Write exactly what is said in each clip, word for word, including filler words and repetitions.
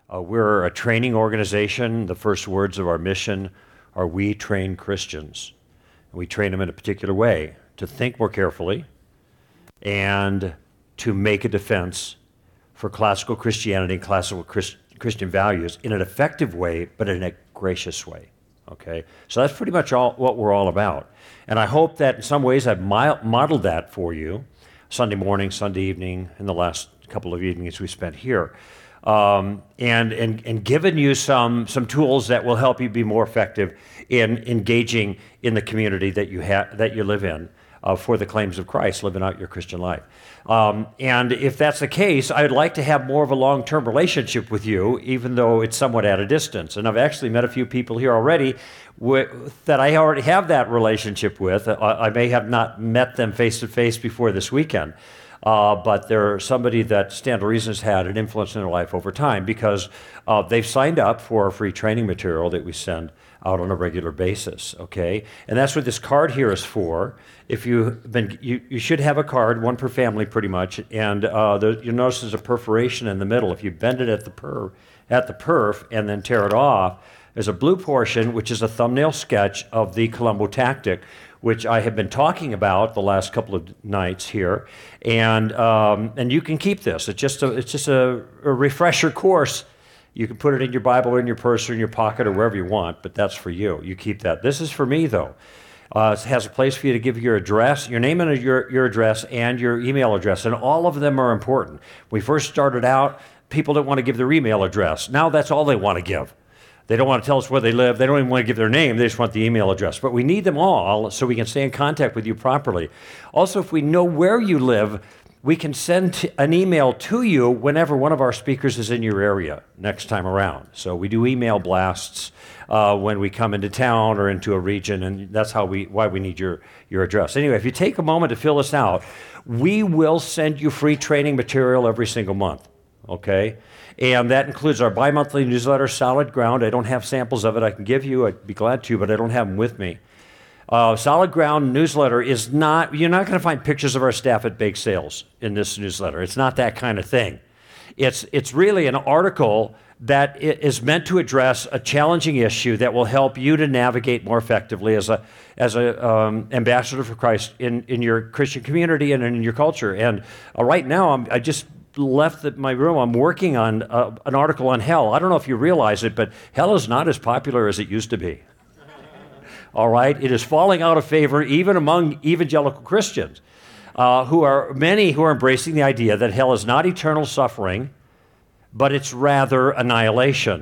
Uh, we're a training organization. The first words of our mission are we train Christians. We train them in a particular way, to think more carefully and to make a defense for classical Christianity and classical Christ- Christian values in an effective way, but in a gracious way. Okay? So that's pretty much all what we're all about. And I hope that in some ways I've mi- modeled that for you Sunday morning, Sunday evening, and the last couple of evenings we spent here. Um, and, and, and given you some, some tools that will help you be more effective in engaging in the community that you, ha- that you live in uh, for the claims of Christ, living out your Christian life. Um, and if that's the case, I'd like to have more of a long-term relationship with you, even though it's somewhat at a distance. And I've actually met a few people here already w- that I already have that relationship with. I, I may have not met them face-to-face before this weekend. Uh, but they're somebody that Stand to Reason has had an influence in their life over time because uh, they've signed up for a free training material that we send out on a regular basis, okay? And that's what this card here is for. If you've been, you, you should have a card, one per family pretty much, and uh, the, you'll notice there's a perforation in the middle. If you bend it at the per, at the perf and then tear it off, there's a blue portion, which is a thumbnail sketch of the Columbo tactic, which I have been talking about the last couple of nights here, and um, and you can keep this. It's just a it's just a, a refresher course. You can put it in your Bible or in your purse or in your pocket or wherever you want, but that's for you. You keep that. This is for me though. Uh, it has a place for you to give your address, your name and your your address, and your email address, and all of them are important. When we first started out, people didn't want to give their email address. Now that's all they want to give. They don't want to tell us where they live. They don't even want to give their name. They just want the email address. But we need them all so we can stay in contact with you properly. Also, if we know where you live, we can send an email to you whenever one of our speakers is in your area next time around. So we do email blasts uh, when we come into town or into a region, and that's how we why we need your, your address. Anyway, if you take a moment to fill this out, we will send you free training material every single month, okay? And that includes our bi-monthly newsletter, Solid Ground. I don't have samples of it I can give you. I'd be glad to, but I don't have them with me. Uh, Solid Ground newsletter is not, you're not going to find pictures of our staff at bake sales in this newsletter. It's not that kind of thing. It's, it's really an article that is meant to address a challenging issue that will help you to navigate more effectively as a as a um, ambassador for Christ in, in your Christian community and in your culture. And uh, right now, I'm, I just left the, my room. I'm working on uh, an article on hell. I don't know if you realize it, but hell is not as popular as it used to be. All right? It is falling out of favor even among evangelical Christians, uh, who are many who are embracing the idea that hell is not eternal suffering, but it's rather annihilation.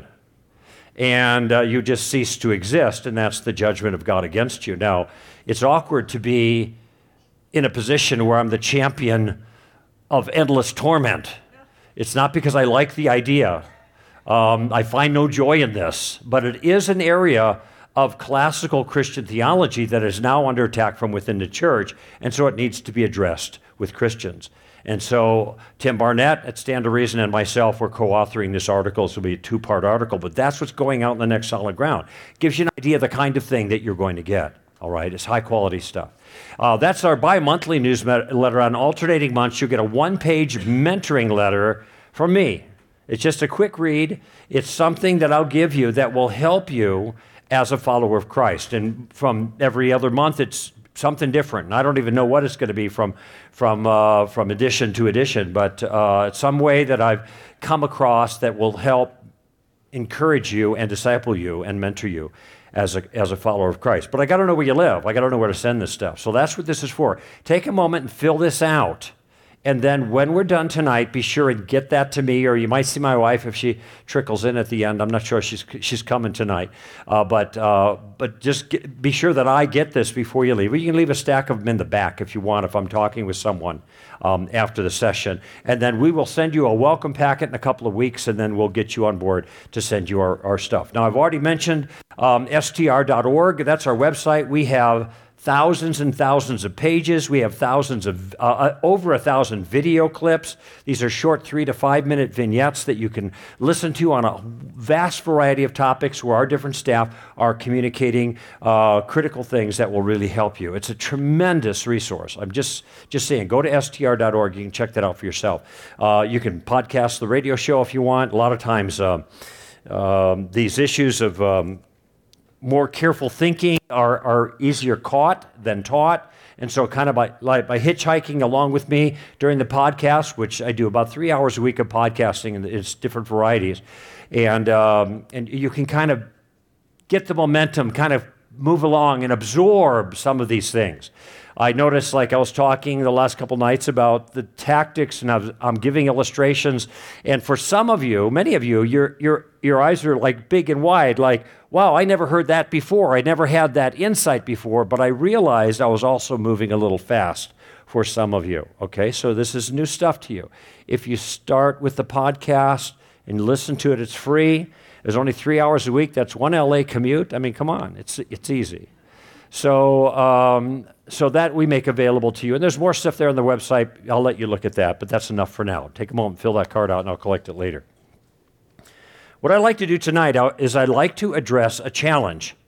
And uh, you just cease to exist, and that's the judgment of God against you. Now, it's awkward to be in a position where I'm the champion of endless torment. It's not because I like the idea. Um, I find no joy in this, but it is an area of classical Christian theology that is now under attack from within the church, and so it needs to be addressed with Christians. And so Tim Barnett at Stand to Reason and myself were co-authoring this article. This will be a two-part article, but that's what's going out in the next Solid Ground. Gives you an idea of the kind of thing that you're going to get. All right, it's high-quality stuff. Uh, that's our bi-monthly newsletter. On alternating months, you'll get a one-page mentoring letter from me. It's just a quick read. It's something that I'll give you that will help you as a follower of Christ. And from every other month, it's something different. And I don't even know what it's going to be from from uh, from edition to edition, but uh, it's some way that I've come across that will help encourage you and disciple you and mentor you as a as a follower of Christ. But I got to know where you live. I got to know where to send this stuff. So that's what this is for. Take a moment and fill this out. And then when we're done tonight, be sure and get that to me, or you might see my wife if she trickles in at the end. I'm not sure she's she's coming tonight. Uh, but uh, but just get, be sure that I get this before you leave. Or you can leave a stack of them in the back if you want, if I'm talking with someone um, after the session. And then we will send you a welcome packet in a couple of weeks, and then we'll get you on board to send you our, our stuff. Now, I've already mentioned um, S T R dot org. That's our website. We have thousands and thousands of pages. We have thousands of, uh, over a thousand video clips. These are short three to five minute vignettes that you can listen to on a vast variety of topics where our different staff are communicating uh, critical things that will really help you. It's a tremendous resource. I'm just, just saying, go to S T R dot org. You can check that out for yourself. Uh, you can podcast the radio show if you want. A lot of times uh, um, these issues of um, more careful thinking are, are easier caught than taught. And so kind of by, like by hitchhiking along with me during the podcast, which I do about three hours a week of podcasting, and it's different varieties. And, um, and you can kind of get the momentum, kind of move along and absorb some of these things. I noticed, like I was talking the last couple nights about the tactics, and I was, I'm giving illustrations. And for some of you, many of you, your your your eyes are like big and wide, like, wow, I never heard that before. I never had that insight before. But I realized I was also moving a little fast for some of you. Okay, so this is new stuff to you. If you start with the podcast and listen to it, it's free. There's only three hours a week. That's one L A commute. I mean, come on, it's it's easy. So um, so that we make available to you. And there's more stuff there on the website. I'll let you look at that, but that's enough for now. Take a moment, fill that card out, and I'll collect it later. What I'd like to do tonight is I'd like to address a challenge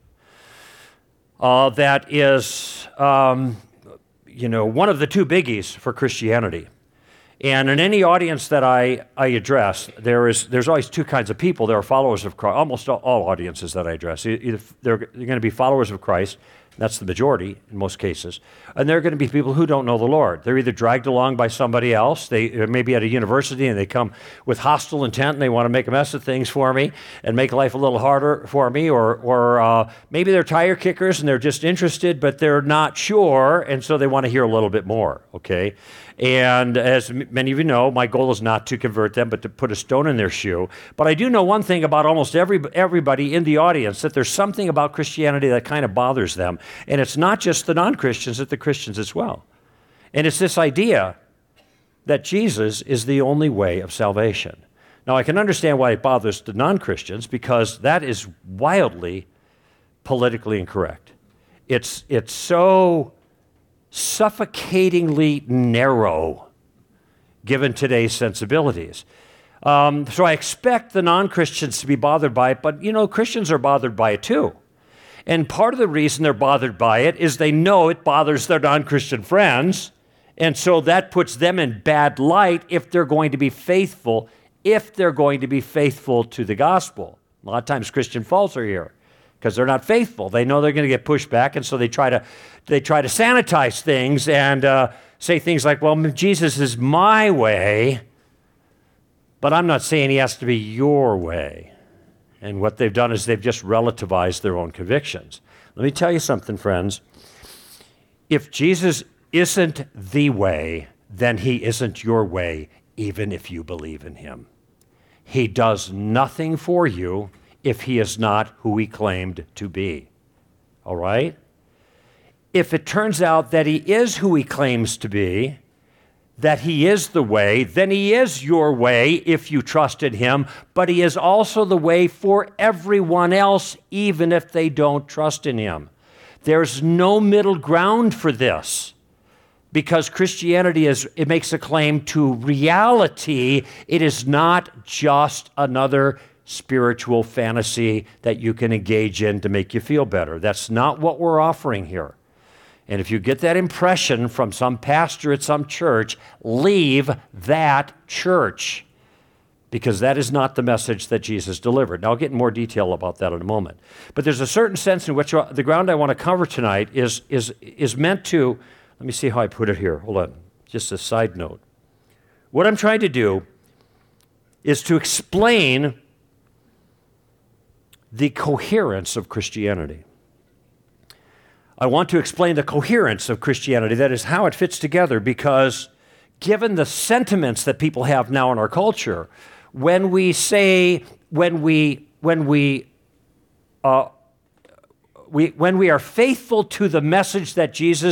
uh, that is, um, you know, one of the two biggies for Christianity. And in any audience that I, I address, there is there's always two kinds of people. There are followers of Christ, almost all, all audiences that I address. Either they're, they're going to be followers of Christ, that's the majority in most cases, and there are going to be people who don't know the Lord. They're either dragged along by somebody else, they may be at a university and they come with hostile intent and they want to make a mess of things for me and make life a little harder for me, or, or uh, maybe they're tire kickers and they're just interested but they're not sure, and so they want to hear a little bit more, okay? And as many of you know, my goal is not to convert them, but to put a stone in their shoe. But I do know one thing about almost every, everybody in the audience, that there's something about Christianity that kind of bothers them. And it's not just the non-Christians, it's the Christians as well. And it's this idea that Jesus is the only way of salvation. Now, I can understand why it bothers the non-Christians, because that is wildly politically incorrect. It's, it's so suffocatingly narrow given today's sensibilities. Um, so I expect the non-Christians to be bothered by it, but you know, Christians are bothered by it too. And part of the reason they're bothered by it is they know it bothers their non-Christian friends, and so that puts them in bad light if they're going to be faithful, if they're going to be faithful to the gospel. A lot of times Christian faults are here because they're not faithful. They know they're going to get pushed back, and so they try to they try to sanitize things and uh, say things like, well, Jesus is my way, but I'm not saying he has to be your way. And what they've done is they've just relativized their own convictions. Let me tell you something, friends. If Jesus isn't the way, then he isn't your way, even if you believe in him. He does nothing for you if he is not who he claimed to be. All right? If it turns out that he is who he claims to be, that he is the way, then he is your way if you trust in him, but he is also the way for everyone else, even if they don't trust in him. There's no middle ground for this, because Christianity is, it makes a claim to reality. It is not just another spiritual fantasy that you can engage in to make you feel better. That's not what we're offering here. And if you get that impression from some pastor at some church, leave that church, because that is not the message that Jesus delivered. Now, I'll get in more detail about that in a moment. But there's a certain sense in which the ground I want to cover tonight is, is, is meant to, let me see how I put it here. Hold on. Just a side note. What I'm trying to do is to explain the coherence of Christianity. I want to explain the coherence of Christianity, that is how it fits together, because given the sentiments that people have now in our culture, when we say, when we, when we, uh, we, when we are faithful to the message that Jesus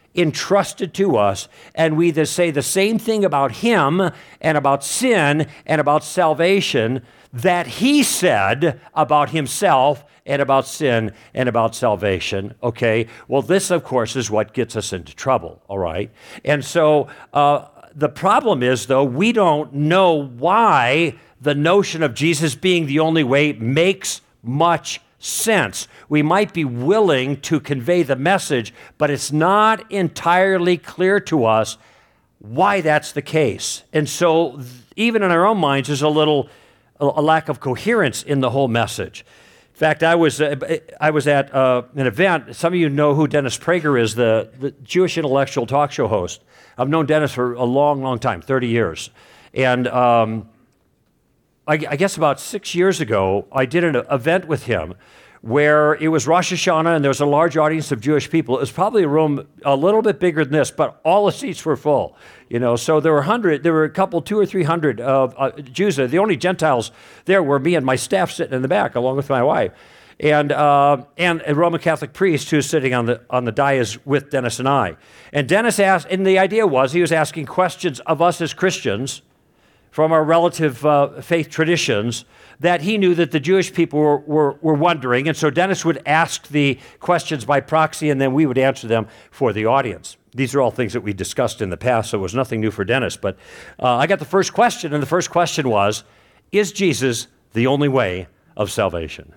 entrusted to us, and we either say the same thing about him and about sin and about salvation that he said about himself and about sin and about salvation, okay? Well, this, of course, is what gets us into trouble, all right? And so uh, the problem is, though, we don't know why the notion of Jesus being the only way makes much sense. We might be willing to convey the message, but it's not entirely clear to us why that's the case. And so even in our own minds, there's a little a lack of coherence in the whole message. In fact, I was uh, I was at uh, an event. Some of you know who Dennis Prager is, the, the Jewish intellectual talk show host. I've known Dennis for a long, long time, thirty years. And um, I, I guess about six years ago, I did an event with him where it was Rosh Hashanah and there was a large audience of Jewish people. It was probably a room a little bit bigger than this, but all the seats were full. You know, so there were hundred, there were a couple, two or three hundred of uh, Jews. The only Gentiles there were me and my staff sitting in the back, along with my wife, and uh, and a Roman Catholic priest who's sitting on the on the dais with Dennis and I. And Dennis asked, and the idea was he was asking questions of us as Christians from our relative uh, faith traditions that he knew that the Jewish people were, were, were wondering. And so Dennis would ask the questions by proxy, and then we would answer them for the audience. These are all things that we discussed in the past, so it was nothing new for Dennis. But uh, I got the first question, and the first question was, is Jesus the only way of salvation?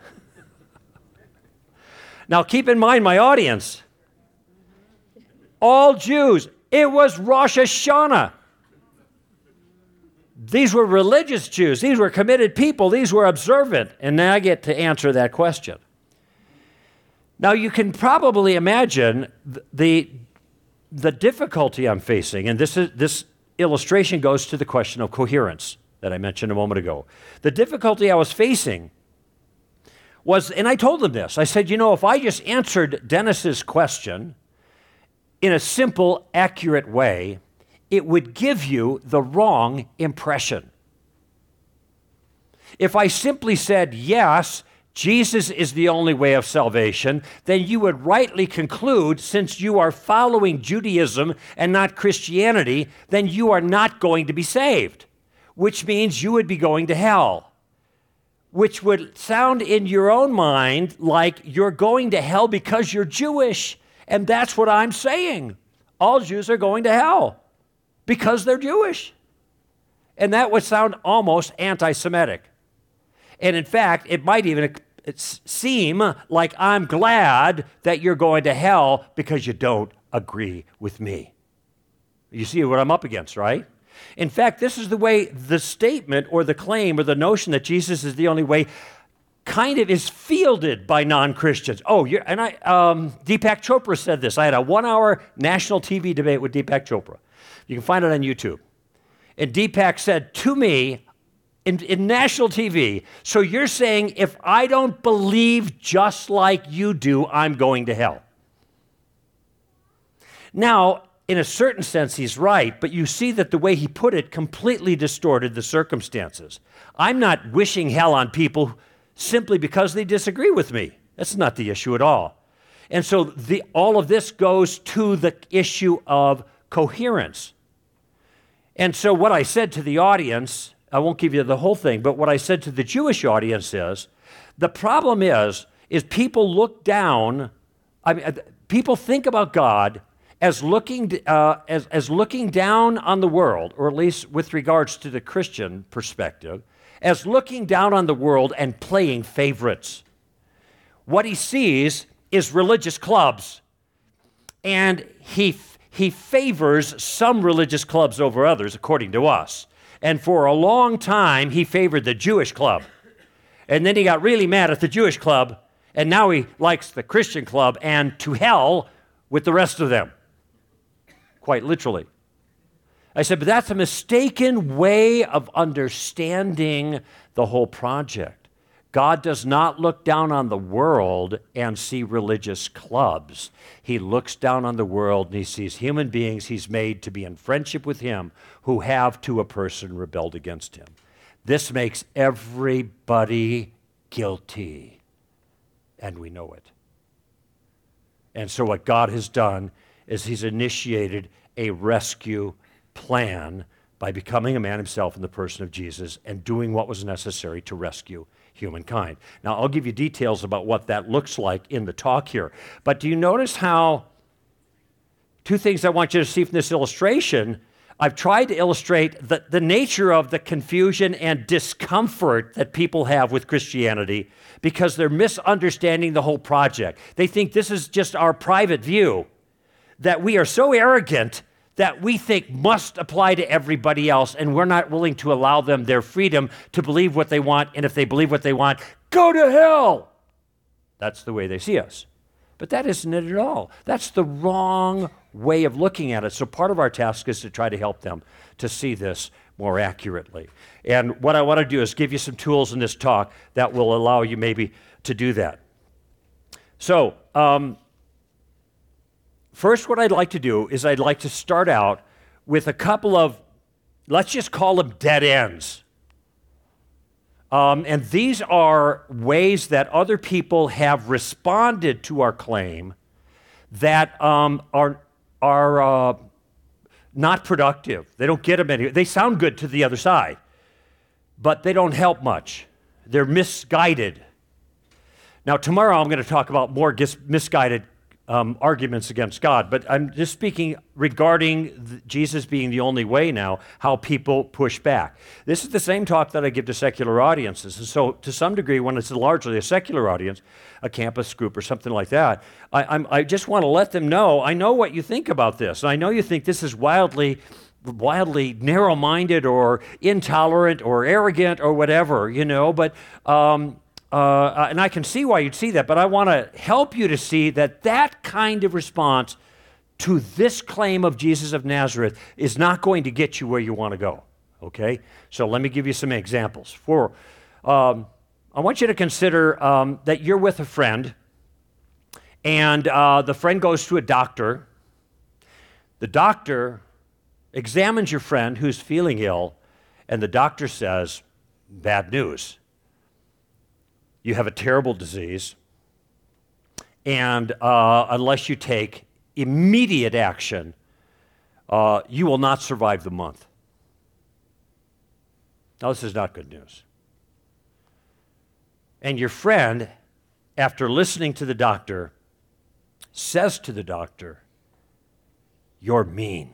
Now, keep in mind my audience. All Jews. It was Rosh Hashanah. These were religious Jews. These were committed people. These were observant. And now I get to answer that question. Now, you can probably imagine the, the difficulty I'm facing, and this, is, this illustration goes to the question of coherence that I mentioned a moment ago. The difficulty I was facing was, and I told them this, I said, you know, if I just answered Dennis's question in a simple, accurate way, it would give you the wrong impression. If I simply said, yes, Jesus is the only way of salvation, then you would rightly conclude, since you are following Judaism and not Christianity, then you are not going to be saved, which means you would be going to hell, which would sound in your own mind like you're going to hell because you're Jewish. And that's what I'm saying. All Jews are going to hell because they're Jewish. And that would sound almost anti-Semitic. And in fact, it might even seem like I'm glad that you're going to hell because you don't agree with me. You see what I'm up against, right? In fact, this is the way the statement or the claim or the notion that Jesus is the only way kind of is fielded by non-Christians. Oh, you're, and I, um, Deepak Chopra said this. I had a one-hour national T V debate with Deepak Chopra. You can find it on YouTube. And Deepak said to me in, in national T V, so you're saying if I don't believe just like you do, I'm going to hell. Now, in a certain sense, he's right, but you see that the way he put it completely distorted the circumstances. I'm not wishing hell on people simply because they disagree with me. That's not the issue at all. And so the, all of this goes to the issue of coherence. And so what I said to the audience, I won't give you the whole thing, but what I said to the Jewish audience is, the problem is, is people look down, I mean, people think about God as looking, uh, as, as looking down on the world, or at least with regards to the Christian perspective, as looking down on the world and playing favorites. What he sees is religious clubs, and he He favors some religious clubs over others, according to us. And for a long time, he favored the Jewish club. And then he got really mad at the Jewish club, and now he likes the Christian club, and to hell with the rest of them. Quite literally. I said, but that's a mistaken way of understanding the whole project. God does not look down on the world and see religious clubs. He looks down on the world and he sees human beings he's made to be in friendship with him who have to a person rebelled against him. This makes everybody guilty, and we know it. And so what God has done is he's initiated a rescue plan by becoming a man himself in the person of Jesus and doing what was necessary to rescue humankind. Now, I'll give you details about what that looks like in the talk here. But do you notice how two things I want you to see from this illustration? I've tried to illustrate the, the nature of the confusion and discomfort that people have with Christianity because they're misunderstanding the whole project. They think this is just our private view, that we are so arrogant that we think must apply to everybody else, and we're not willing to allow them their freedom to believe what they want, and if they believe what they want, go to hell. That's the way they see us. But that isn't it at all. That's the wrong way of looking at it. So part of our task is to try to help them to see this more accurately. And what I want to do is give you some tools in this talk that will allow you maybe to do that. So, um, first what I'd like to do is I'd like to start out with a couple of, let's just call them dead ends. Um, and these are ways that other people have responded to our claim that um, are, are uh, not productive. They don't get them anywhere. They sound good to the other side, but they don't help much. They're misguided. Now, tomorrow I'm going to talk about more gis- misguided Um, arguments against God, but I'm just speaking regarding the, Jesus being the only way now, how people push back. This is the same talk that I give to secular audiences, and so to some degree, when it's largely a secular audience, a campus group or something like that, I, I'm, I just want to let them know, I know what you think about this, and I know you think this is wildly, wildly narrow-minded or intolerant or arrogant or whatever, you know, but um, Uh, and I can see why you'd see that, but I want to help you to see that that kind of response to this claim of Jesus of Nazareth is not going to get you where you want to go, okay? So let me give you some examples. For, um, I want you to consider um, that you're with a friend, and uh, the friend goes to a doctor. The doctor examines your friend who's feeling ill, and the doctor says, bad news. You have a terrible disease, and uh, unless you take immediate action, uh, you will not survive the month. Now, this is not good news. And your friend, after listening to the doctor, says to the doctor, "You're mean.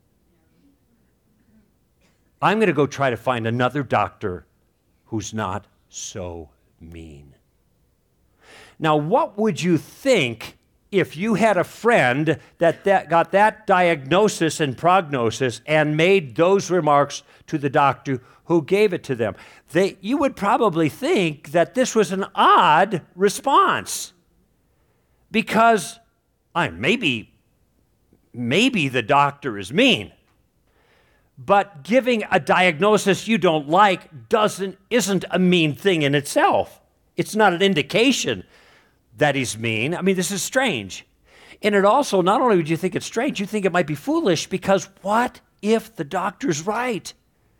I'm going to go try to find another doctor who's not so mean." Now, what would you think if you had a friend that, that got that diagnosis and prognosis and made those remarks to the doctor who gave it to them? They, you would probably think that this was an odd response because I maybe, maybe the doctor is mean. But giving a diagnosis you don't like doesn't, isn't a mean thing in itself. It's not an indication that he's mean. I mean, this is strange. And it also, not only would you think it's strange, you think it might be foolish because what if the doctor's right?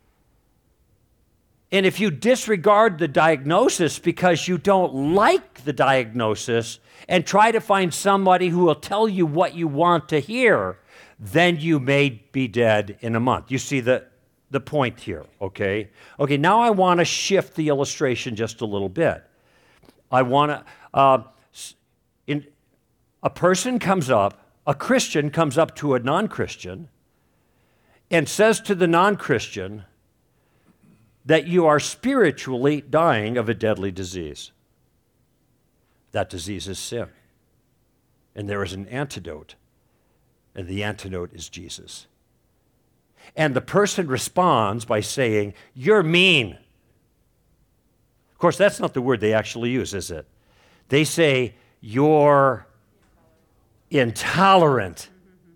And if you disregard the diagnosis because you don't like the diagnosis and try to find somebody who will tell you what you want to hear, then you may be dead in a month. You see the, the point here, okay? Okay, now I want to shift the illustration just a little bit. I want to, uh, in, a person comes up, a Christian comes up to a non-Christian and says to the non-Christian that you are spiritually dying of a deadly disease. That disease is sin. And there is an antidote. And the antidote is Jesus. And the person responds by saying, "You're mean." Of course, that's not the word they actually use, is it? They say, "You're intolerant.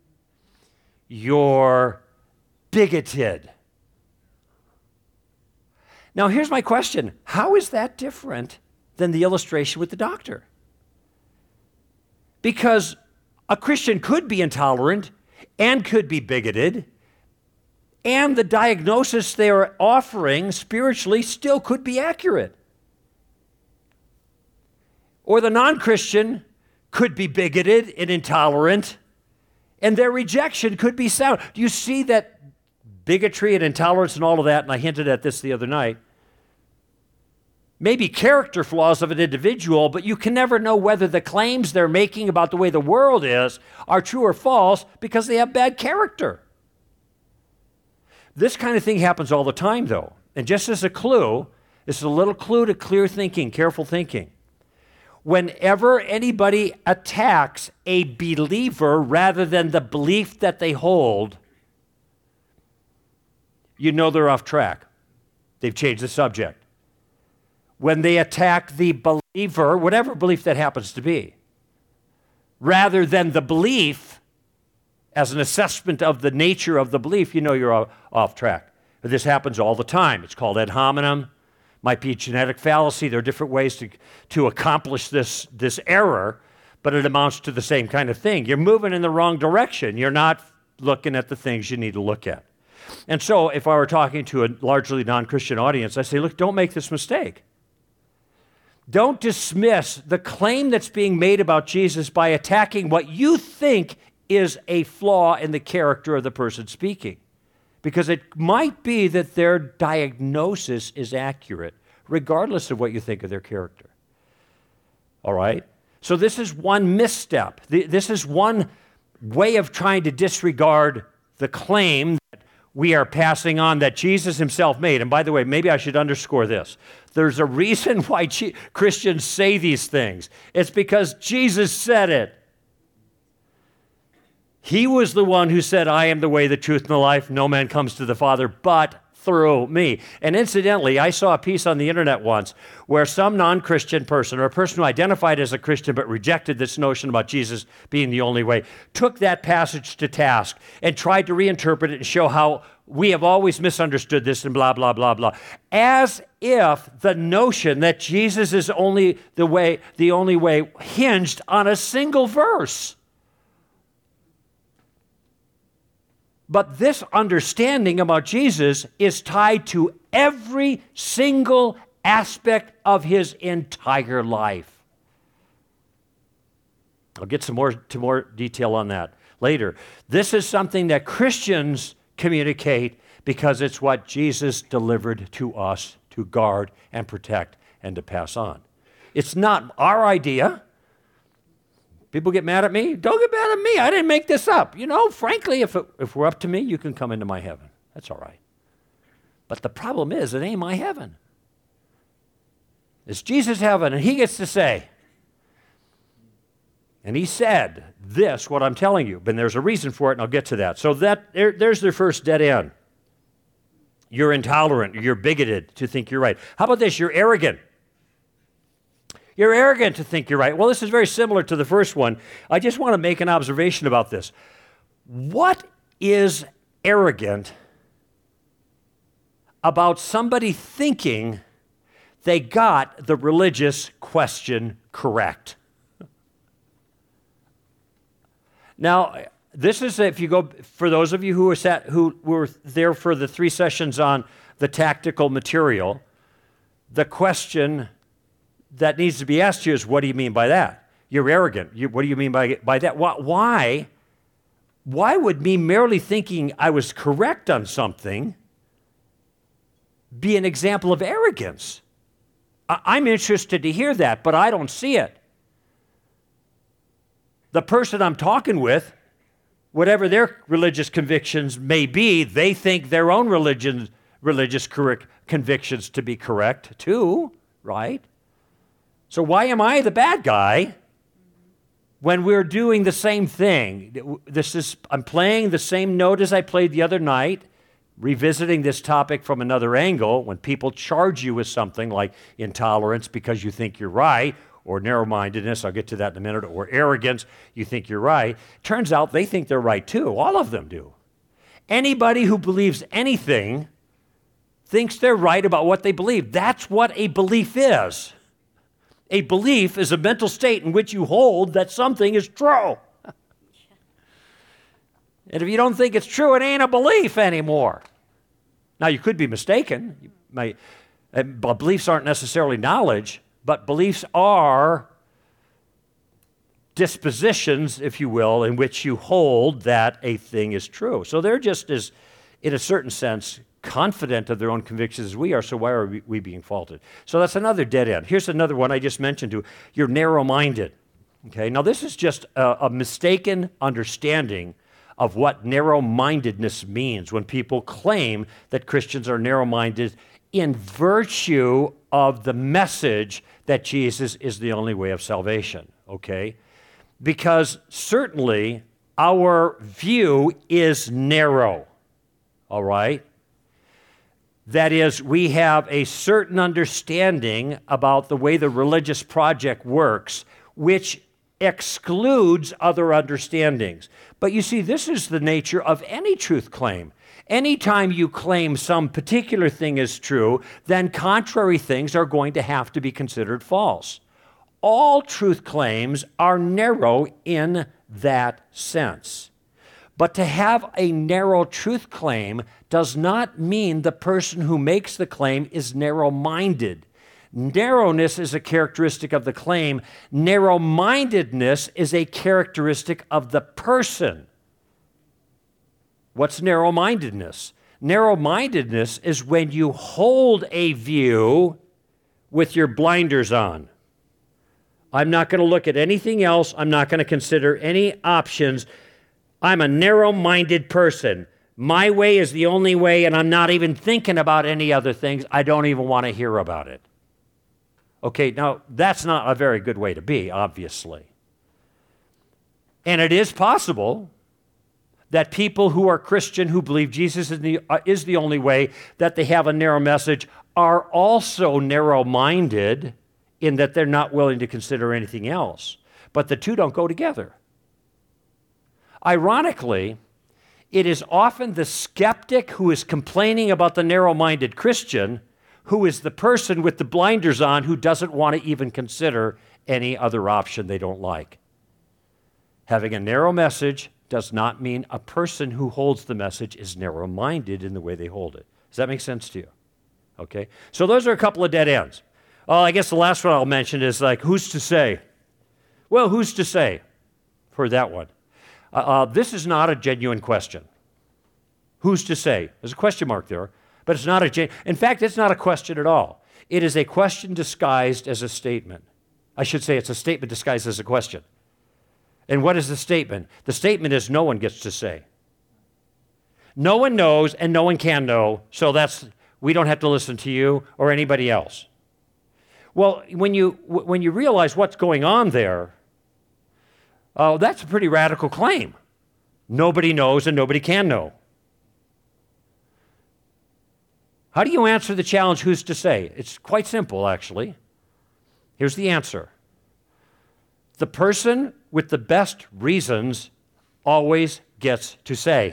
You're bigoted." Now, here's my question. How is that different than the illustration with the doctor? Because a Christian could be intolerant and could be bigoted, and the diagnosis they are offering spiritually still could be accurate. Or the non-Christian could be bigoted and intolerant And their rejection could be sound. Do you see that bigotry and intolerance and all of that? And I hinted at this the other night. Maybe character flaws of an individual, but you can never know whether the claims they're making about the way the world is are true or false because they have bad character. This kind of thing happens all the time, though. And just as a clue, this is a little clue to clear thinking, careful thinking. Whenever anybody attacks a believer rather than the belief that they hold, you know they're off track. They've changed the subject. When they attack the believer, whatever belief that happens to be, rather than the belief as an assessment of the nature of the belief, you know you're off track. But this happens all the time. It's called ad hominem. Might be a genetic fallacy. There are different ways to, to accomplish this, this error, but it amounts to the same kind of thing. You're moving in the wrong direction. You're not looking at the things you need to look at. And so if I were talking to a largely non-Christian audience, I say, look, don't make this mistake. Don't dismiss the claim that's being made about Jesus by attacking what you think is a flaw in the character of the person speaking. Because it might be that their diagnosis is accurate, regardless of what you think of their character. All right? So this is one misstep. This is one way of trying to disregard the claim that we are passing on that Jesus himself made. And by the way, maybe I should underscore this. There's a reason why Christians say these things. It's because Jesus said it. He was the one who said, I am the way, the truth, and the life. No man comes to the Father but through me. And incidentally, I saw a piece on the internet once where some non-Christian person, or a person who identified as a Christian but rejected this notion about Jesus being the only way, took that passage to task and tried to reinterpret it and show how we have always misunderstood this and blah, blah, blah, blah. As if the notion that Jesus is only the way, the only way hinged on a single verse. But this understanding about Jesus is tied to every single aspect of his entire life. I'll get some more to more detail on that later. This is something that Christians communicate because it's what Jesus delivered to us to guard and protect and to pass on. It's not our idea. People get mad at me. Don't get mad at me. I didn't make this up. You know, frankly, if it, if we're up to me, you can come into my heaven. That's all right. But the problem is, it ain't my heaven. It's Jesus' heaven, and he gets to say. And he said this, what I'm telling you, but there's a reason for it, and I'll get to that. So that there, there's their first dead end. You're intolerant. You're bigoted to think you're right. How about this? You're arrogant. You're arrogant to think you're right. Well, this is very similar to the first one. I just want to make an observation about this. What is arrogant about somebody thinking they got the religious question correct? Now, this is, if you go, for those of you who were, sat, who were there for the three sessions on the tactical material, the question that needs to be asked you is, what do you mean by that? You're arrogant. You, what do you mean by, by that? Why, why would me merely thinking I was correct on something be an example of arrogance? I, I'm interested to hear that, but I don't see it. The person I'm talking with, whatever their religious convictions may be, they think their own religion, religious correct convictions to be correct too, right? So why am I the bad guy when we're doing the same thing? This is, I'm playing the same note as I played the other night, revisiting this topic from another angle. When people charge you with something like intolerance because you think you're right, or narrow-mindedness, I'll get to that in a minute, or arrogance, you think you're right. Turns out they think they're right too. All of them do. Anybody who believes anything thinks they're right about what they believe. That's what a belief is. A belief is a mental state in which you hold that something is true. And if you don't think it's true, it ain't a belief anymore. Now, you could be mistaken. You might, uh, beliefs aren't necessarily knowledge, but beliefs are dispositions, if you will, in which you hold that a thing is true. So they're just as, in a certain sense, confident of their own convictions as we are, so why are we, we being faulted? So that's another dead end. Here's another one I just mentioned to you. You're narrow-minded. Okay, now this is just a, a mistaken understanding of what narrow-mindedness means when people claim that Christians are narrow-minded in virtue of the message that Jesus is the only way of salvation, okay? Because certainly our view is narrow, all right? That is, we have a certain understanding about the way the religious project works, which excludes other understandings. But you see, this is the nature of any truth claim. Anytime you claim some particular thing is true, then contrary things are going to have to be considered false. All truth claims are narrow in that sense. But to have a narrow truth claim does not mean the person who makes the claim is narrow-minded. Narrowness is a characteristic of the claim. Narrow-mindedness is a characteristic of the person. What's narrow-mindedness? Narrow-mindedness is when you hold a view with your blinders on. I'm not going to look at anything else. I'm not going to consider any options. I'm a narrow-minded person. My way is the only way, and I'm not even thinking about any other things. I don't even want to hear about it. Okay, now that's not a very good way to be, obviously. And it is possible that people who are Christian, who believe Jesus is the, uh, is the only way, that they have a narrow message, are also narrow-minded in that they're not willing to consider anything else. But the two don't go together. Ironically, it is often the skeptic who is complaining about the narrow-minded Christian who is the person with the blinders on who doesn't want to even consider any other option they don't like. Having a narrow message does not mean a person who holds the message is narrow-minded in the way they hold it. Does that make sense to you? Okay? So those are a couple of dead ends. Oh, I guess the last one I'll mention is like, who's to say? Well, who's to say for that one? Uh, uh, this is not a genuine question. Who's to say? There's a question mark there, but it's not a gen- in fact, it's not a question at all. It is a question disguised as a statement. I should say it's a statement disguised as a question. And what is the statement? The statement is no one gets to say. No one knows and no one can know, so that's we don't have to listen to you or anybody else. Well, when you when you realize what's going on there, oh, uh, that's a pretty radical claim. Nobody knows and nobody can know. How do you answer the challenge, who's to say? It's quite simple, actually. Here's the answer. The person with the best reasons always gets to say.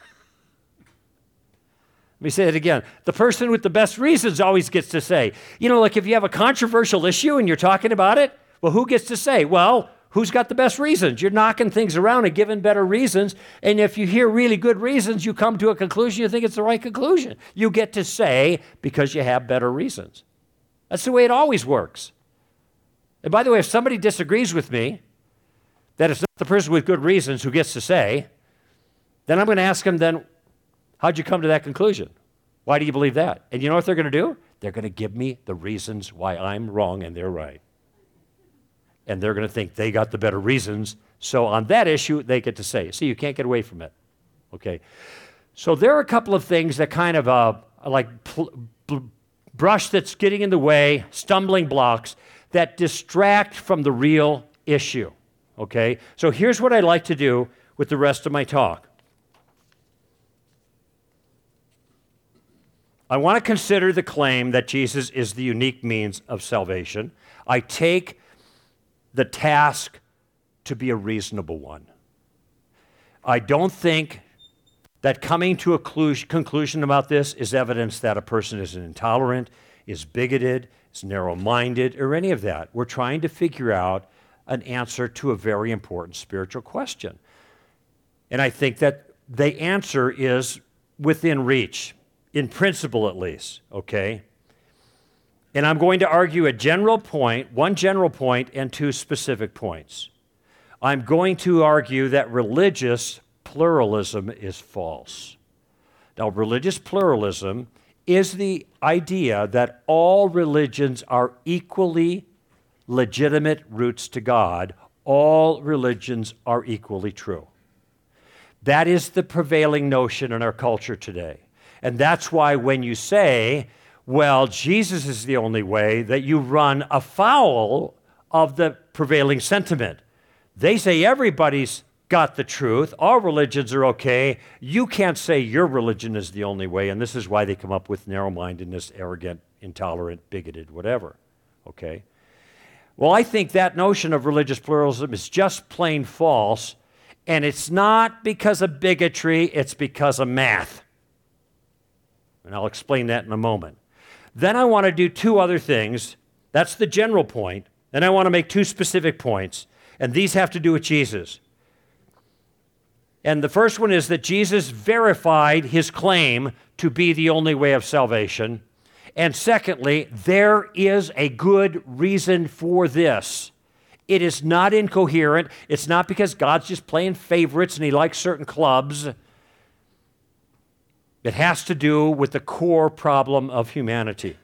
Let me say it again. The person with the best reasons always gets to say. You know, like if you have a controversial issue and you're talking about it, well, who gets to say? Well, who's got the best reasons? You're knocking things around and giving better reasons, and if you hear really good reasons, you come to a conclusion, you think it's the right conclusion. You get to say because you have better reasons. That's the way it always works. And by the way, if somebody disagrees with me, that it's not the person with good reasons who gets to say, then I'm going to ask them, then, how'd you come to that conclusion? Why do you believe that? And you know what they're going to do? They're going to give me the reasons why I'm wrong and they're right. And they're going to think they got the better reasons, so on that issue, they get to say. See, you can't get away from it. Okay? So there are a couple of things that kind of uh, like pl- bl- brush that's getting in the way, stumbling blocks, that distract from the real issue. Okay? So here's what I'd like to do with the rest of my talk. I want to consider the claim that Jesus is the unique means of salvation. I take the task to be a reasonable one. I don't think that coming to a conclusion about this is evidence that a person is intolerant, is bigoted, is narrow-minded, or any of that. We're trying to figure out an answer to a very important spiritual question. And I think that the answer is within reach, in principle at least, okay? And I'm going to argue a general point, one general point, and two specific points. I'm going to argue that religious pluralism is false. Now, religious pluralism is the idea that all religions are equally legitimate routes to God. All religions are equally true. That is the prevailing notion in our culture today. And that's why when you say, well, Jesus is the only way, that you run afoul of the prevailing sentiment. They say everybody's got the truth. All religions are okay. You can't say your religion is the only way, and this is why they come up with narrow-mindedness, arrogant, intolerant, bigoted, whatever. Okay? Well, I think that notion of religious pluralism is just plain false, and it's not because of bigotry, it's because of math. And I'll explain that in a moment. Then I want to do two other things. That's the general point. Then I want to make two specific points, and these have to do with Jesus. And the first one is that Jesus verified his claim to be the only way of salvation. And secondly, there is a good reason for this. It is not incoherent. It's not because God's just playing favorites and he likes certain clubs. It has to do with the core problem of humanity.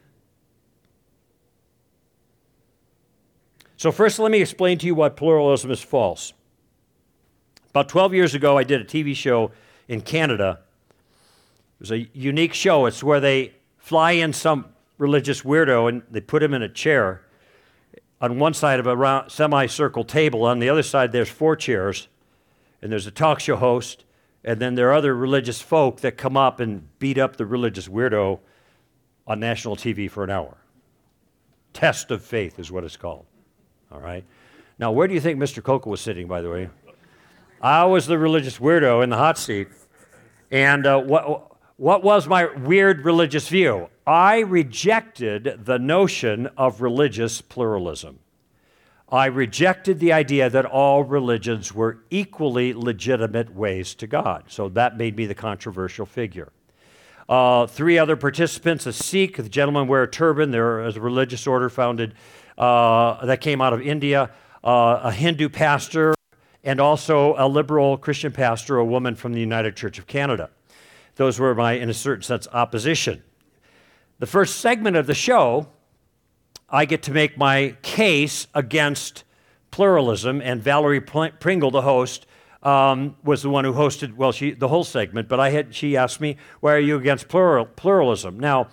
So first, let me explain to you why pluralism is false. About twelve years ago, I did a T V show in Canada. It was a unique show. It's where they fly in some religious weirdo and they put him in a chair on one side of a round, semicircle table. On the other side, there's four chairs, and there's a talk show host, and then there are other religious folk that come up and beat up the religious weirdo on national T V for an hour. Test of faith is what it's called. All right? Now, where do you think Mister Coco was sitting, by the way? I was the religious weirdo in the hot seat. And uh, what, what was my weird religious view? I rejected the notion of religious pluralism. I rejected the idea that all religions were equally legitimate ways to God. So that made me the controversial figure. Uh, three other participants, a Sikh, the gentleman wear a turban, there is a religious order founded uh, that came out of India, uh, a Hindu pastor, and also a liberal Christian pastor, a woman from the United Church of Canada. Those were my, in a certain sense, opposition. The first segment of the show, I get to make my case against pluralism, and Valerie Pringle, the host, um, was the one who hosted, well, she the whole segment, but I had she asked me, why are you against plural, pluralism? Now,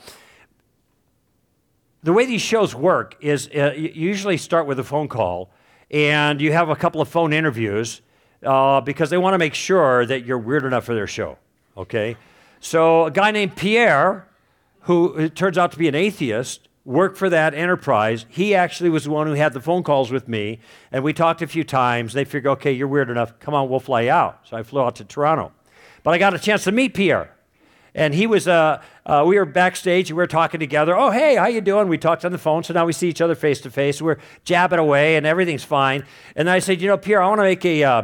the way these shows work is uh, you usually start with a phone call, and you have a couple of phone interviews uh, because they want to make sure that you're weird enough for their show, okay? So a guy named Pierre, who it turns out to be an atheist, worked for that enterprise. He actually was the one who had the phone calls with me, and we talked a few times. They figured, okay, you're weird enough. Come on, we'll fly you out. So I flew out to Toronto. But I got a chance to meet Pierre. And he was, uh, uh, we were backstage, and we were talking together. Oh, hey, how you doing? We talked on the phone, so now we see each other face to face. We're jabbing away, and everything's fine. And I said, you know, Pierre, I want to make a uh,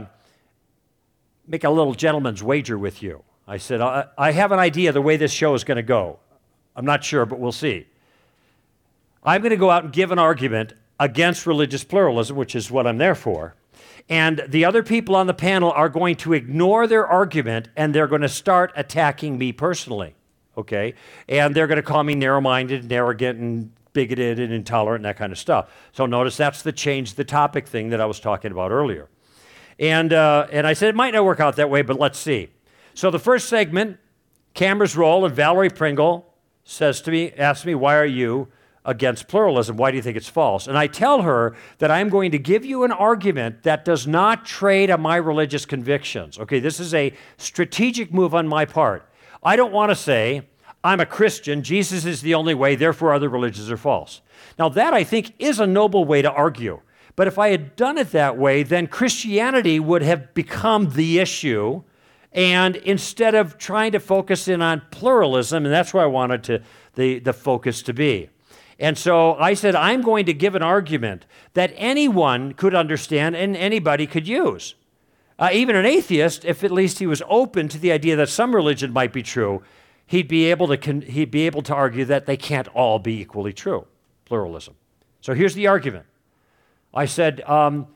make a little gentleman's wager with you. I said, I, I have an idea the way this show is going to go. I'm not sure, but we'll see. I'm going to go out and give an argument against religious pluralism, which is what I'm there for. And the other people on the panel are going to ignore their argument, and they're going to start attacking me personally, okay? And they're going to call me narrow-minded and arrogant and bigoted and intolerant and that kind of stuff. So notice that's the change the topic thing that I was talking about earlier. And, uh, and I said it might not work out that way, but let's see. So the first segment, cameras roll, and Valerie Pringle says to me, asks me, why are you against pluralism? Why do you think it's false? And I tell her that I'm going to give you an argument that does not trade on my religious convictions. Okay, this is a strategic move on my part. I don't want to say, I'm a Christian, Jesus is the only way, therefore other religions are false. Now that, I think, is a noble way to argue. But if I had done it that way, then Christianity would have become the issue, and instead of trying to focus in on pluralism, and that's where I wanted to, the, the focus to be. And so I said, I'm going to give an argument that anyone could understand and anybody could use. Uh, even an atheist, if at least he was open to the idea that some religion might be true, he'd be able to con- he'd be able to argue that they can't all be equally true, pluralism. So here's the argument. I said, um,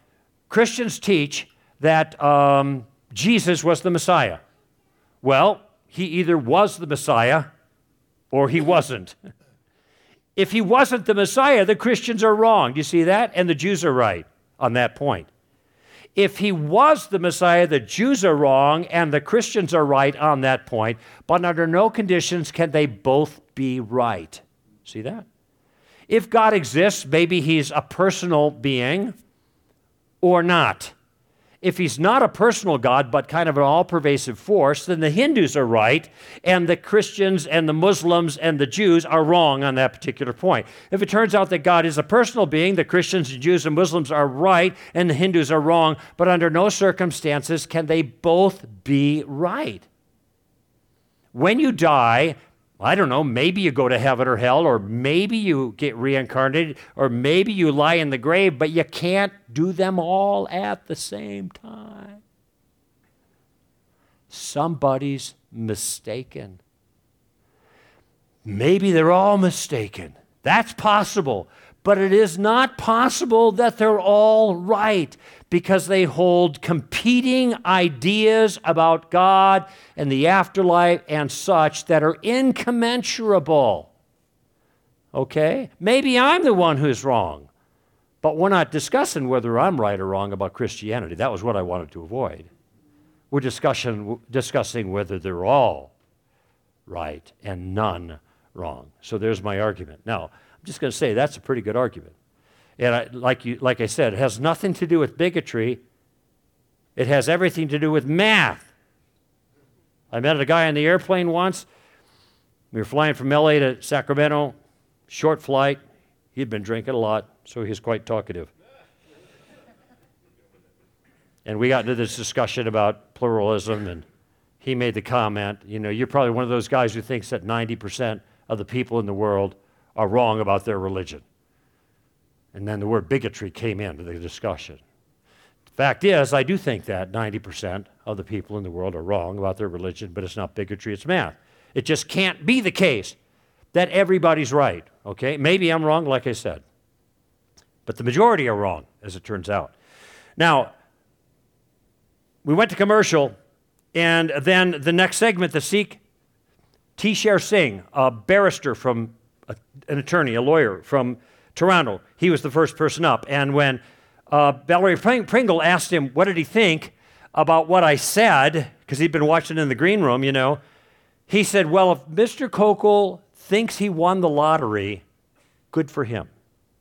Christians teach that um, Jesus was the Messiah. Well, he either was the Messiah or he wasn't. If he wasn't the Messiah, the Christians are wrong. Do you see that? And the Jews are right on that point. If he was the Messiah, the Jews are wrong and the Christians are right on that point, but under no conditions can they both be right. See that? If God exists, maybe he's a personal being or not. If he's not a personal God, but kind of an all-pervasive force, then the Hindus are right, and the Christians and the Muslims and the Jews are wrong on that particular point. If it turns out that God is a personal being, the Christians and Jews and Muslims are right, and the Hindus are wrong, but under no circumstances can they both be right. When you die, I don't know, maybe you go to heaven or hell, or maybe you get reincarnated, or maybe you lie in the grave, but you can't do them all at the same time. Somebody's mistaken. Maybe they're all mistaken. That's possible. But it is not possible that they're all right, because they hold competing ideas about God and the afterlife and such that are incommensurable. Okay? Maybe I'm the one who's wrong, but we're not discussing whether I'm right or wrong about Christianity. That was what I wanted to avoid. We're discussion, discussing whether they're all right and none wrong. So there's my argument. Now, I'm just going to say that's a pretty good argument. And I, like, you, like I said, it has nothing to do with bigotry. It has everything to do with math. I met a guy on the airplane once. We were flying from L A to Sacramento, short flight. He'd been drinking a lot, so he was quite talkative. And we got into this discussion about pluralism, and he made the comment, you know, you're probably one of those guys who thinks that ninety percent of the people in the world are wrong about their religion. And then the word bigotry came into the discussion. The fact is, I do think that ninety percent of the people in the world are wrong about their religion, but it's not bigotry, it's math. It just can't be the case that everybody's right, okay? Maybe I'm wrong, like I said. But the majority are wrong, as it turns out. Now, we went to commercial, and then the next segment, the Sikh, T-Sher Singh, a barrister from, a, an attorney, a lawyer from Toronto. He was the first person up. And when uh, Valerie Pringle asked him, what did he think about what I said, because he'd been watching in the green room, you know, he said, well, if Mister Kokel thinks he won the lottery, good for him.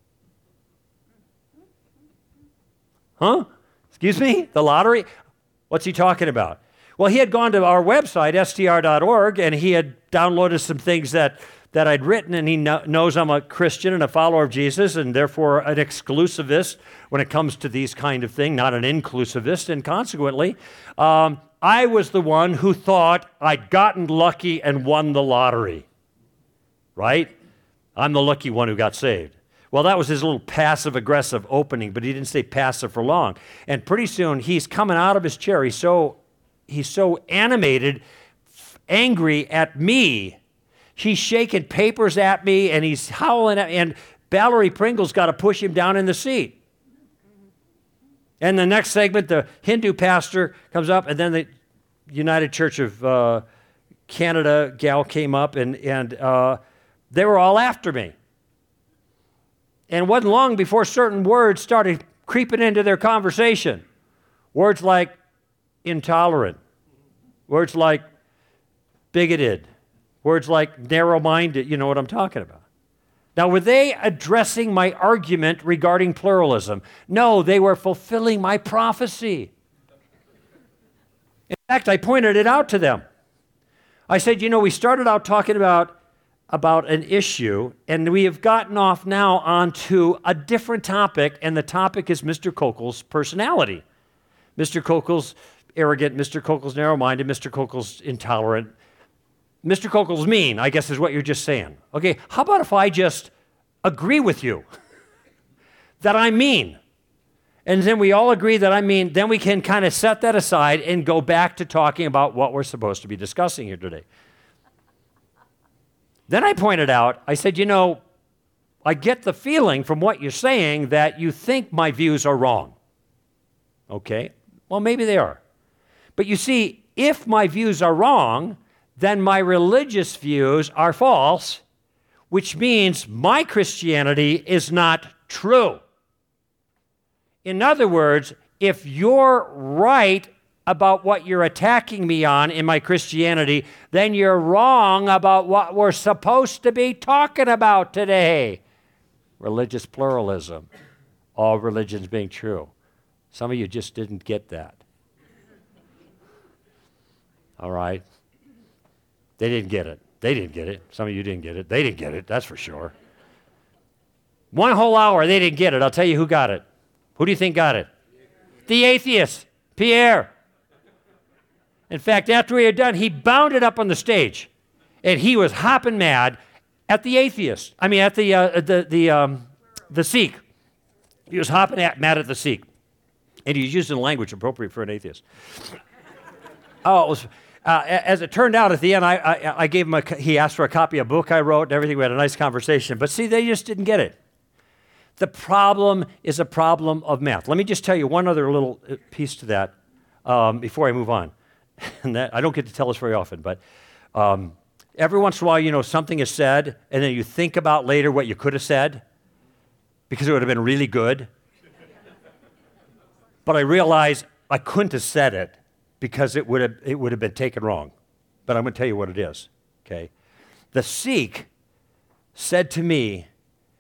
Huh? Excuse me? The lottery? What's he talking about? Well, he had gone to our website, S T R dot org, and he had downloaded some things that that I'd written, and he kno- knows I'm a Christian and a follower of Jesus, and therefore an exclusivist when it comes to these kind of things, not an inclusivist, and consequently, um, I was the one who thought I'd gotten lucky and won the lottery, right? I'm the lucky one who got saved. Well, that was his little passive-aggressive opening, but he didn't stay passive for long. And pretty soon, he's coming out of his chair. He's so, he's so animated, angry at me. He's shaking papers at me, and he's howling at me, and Valerie Pringle's got to push him down in the seat. And the next segment, the Hindu pastor comes up, and then the United Church of uh, Canada gal came up, and, and uh, they were all after me. And it wasn't long before certain words started creeping into their conversation. Words like intolerant, words like bigoted, words like narrow-minded, you know what I'm talking about. Now, were they addressing my argument regarding pluralism? No, they were fulfilling my prophecy. In fact, I pointed it out to them. I said, you know, we started out talking about, about an issue, and we have gotten off now onto a different topic, and the topic is Mister Kokel's personality. Mister Kokel's arrogant, Mister Kokel's narrow-minded, Mister Kokel's intolerant. Mister Kokel's mean, I guess is what you're just saying. Okay, how about if I just agree with you that I'm mean? And then we all agree that I'm mean, then we can kind of set that aside and go back to talking about what we're supposed to be discussing here today. Then I pointed out, I said, you know, I get the feeling from what you're saying that you think my views are wrong. Okay? Well, maybe they are. But you see, if my views are wrong, then my religious views are false, which means my Christianity is not true. In other words, if you're right about what you're attacking me on in my Christianity, then you're wrong about what we're supposed to be talking about today. Religious pluralism. All religions being true. Some of you just didn't get that. All right? They didn't get it. They didn't get it. Some of you didn't get it. They didn't get it, that's for sure. One whole hour, they didn't get it. I'll tell you who got it. Who do you think got it? The atheist, Pierre. In fact, after he had done, he bounded up on the stage, and he was hopping mad at the atheist. I mean, at the uh, the the um, the Sikh. He was hopping at, mad at the Sikh, and he was using language appropriate for an atheist. Oh, it was. Uh, as it turned out, at the end, I, I, I gave him a. He asked for a copy of a book I wrote and everything. We had a nice conversation. But see, they just didn't get it. The problem is a problem of math. Let me just tell you one other little piece to that um, before I move on. And that, I don't get to tell this very often, but um, every once in a while, you know, something is said, and then you think about later what you could have said because it would have been really good. But I realize I couldn't have said it because it would have it would have been taken wrong. But I'm going to tell you what it is. Okay, the Sikh said to me,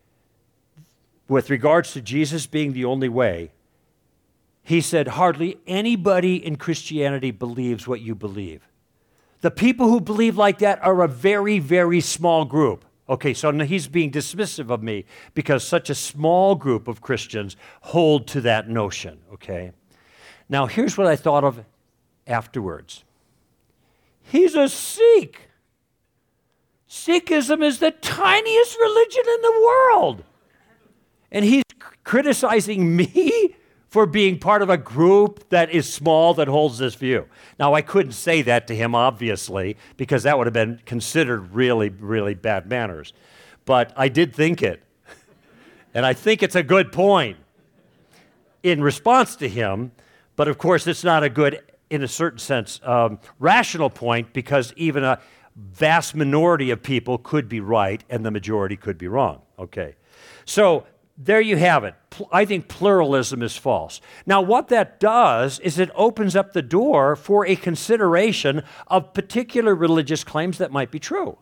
with regards to Jesus being the only way, he said, hardly anybody in Christianity believes what you believe. The people who believe like that are a very, very small group. Okay, so now he's being dismissive of me because such a small group of Christians hold to that notion, okay? Now, here's what I thought of afterwards. He's a Sikh. Sikhism is the tiniest religion in the world. And he's criticizing me for being part of a group that is small that holds this view. Now, I couldn't say that to him, obviously, because that would have been considered really, really bad manners. But I did think it. And I think it's a good point in response to him. But, of course, it's not a good, in a certain sense, um, rational point, because even a vast minority of people could be right and the majority could be wrong. Okay. So there you have it. I think pluralism is false. Now, what that does is it opens up the door for a consideration of particular religious claims that might be true.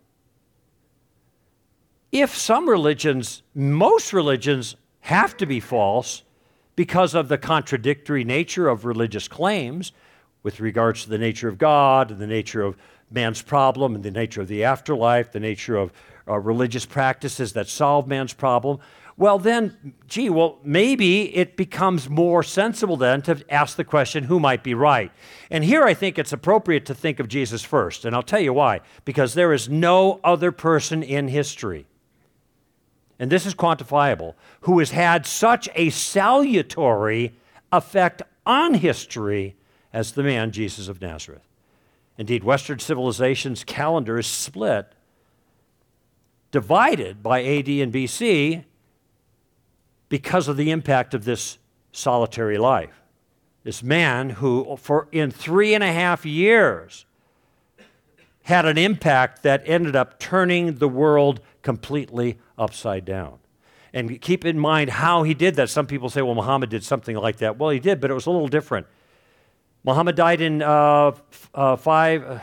If some religions, most religions, have to be false because of the contradictory nature of religious claims with regards to the nature of God and the nature of man's problem and the nature of the afterlife, the nature of uh, religious practices that solve man's problem, well then, gee, well, maybe it becomes more sensible then to ask the question, who might be right? And here I think it's appropriate to think of Jesus first, and I'll tell you why. Because there is no other person in history, and this is quantifiable, who has had such a salutary effect on history as the man Jesus of Nazareth. Indeed, Western civilization's calendar is split, divided by A D and B C, because of the impact of this solitary life. This man who, for in three and a half years, had an impact that ended up turning the world completely upside down. And keep in mind how he did that. Some people say, well, Muhammad did something like that. Well, he did, but it was a little different. Muhammad died in uh, uh, five, uh,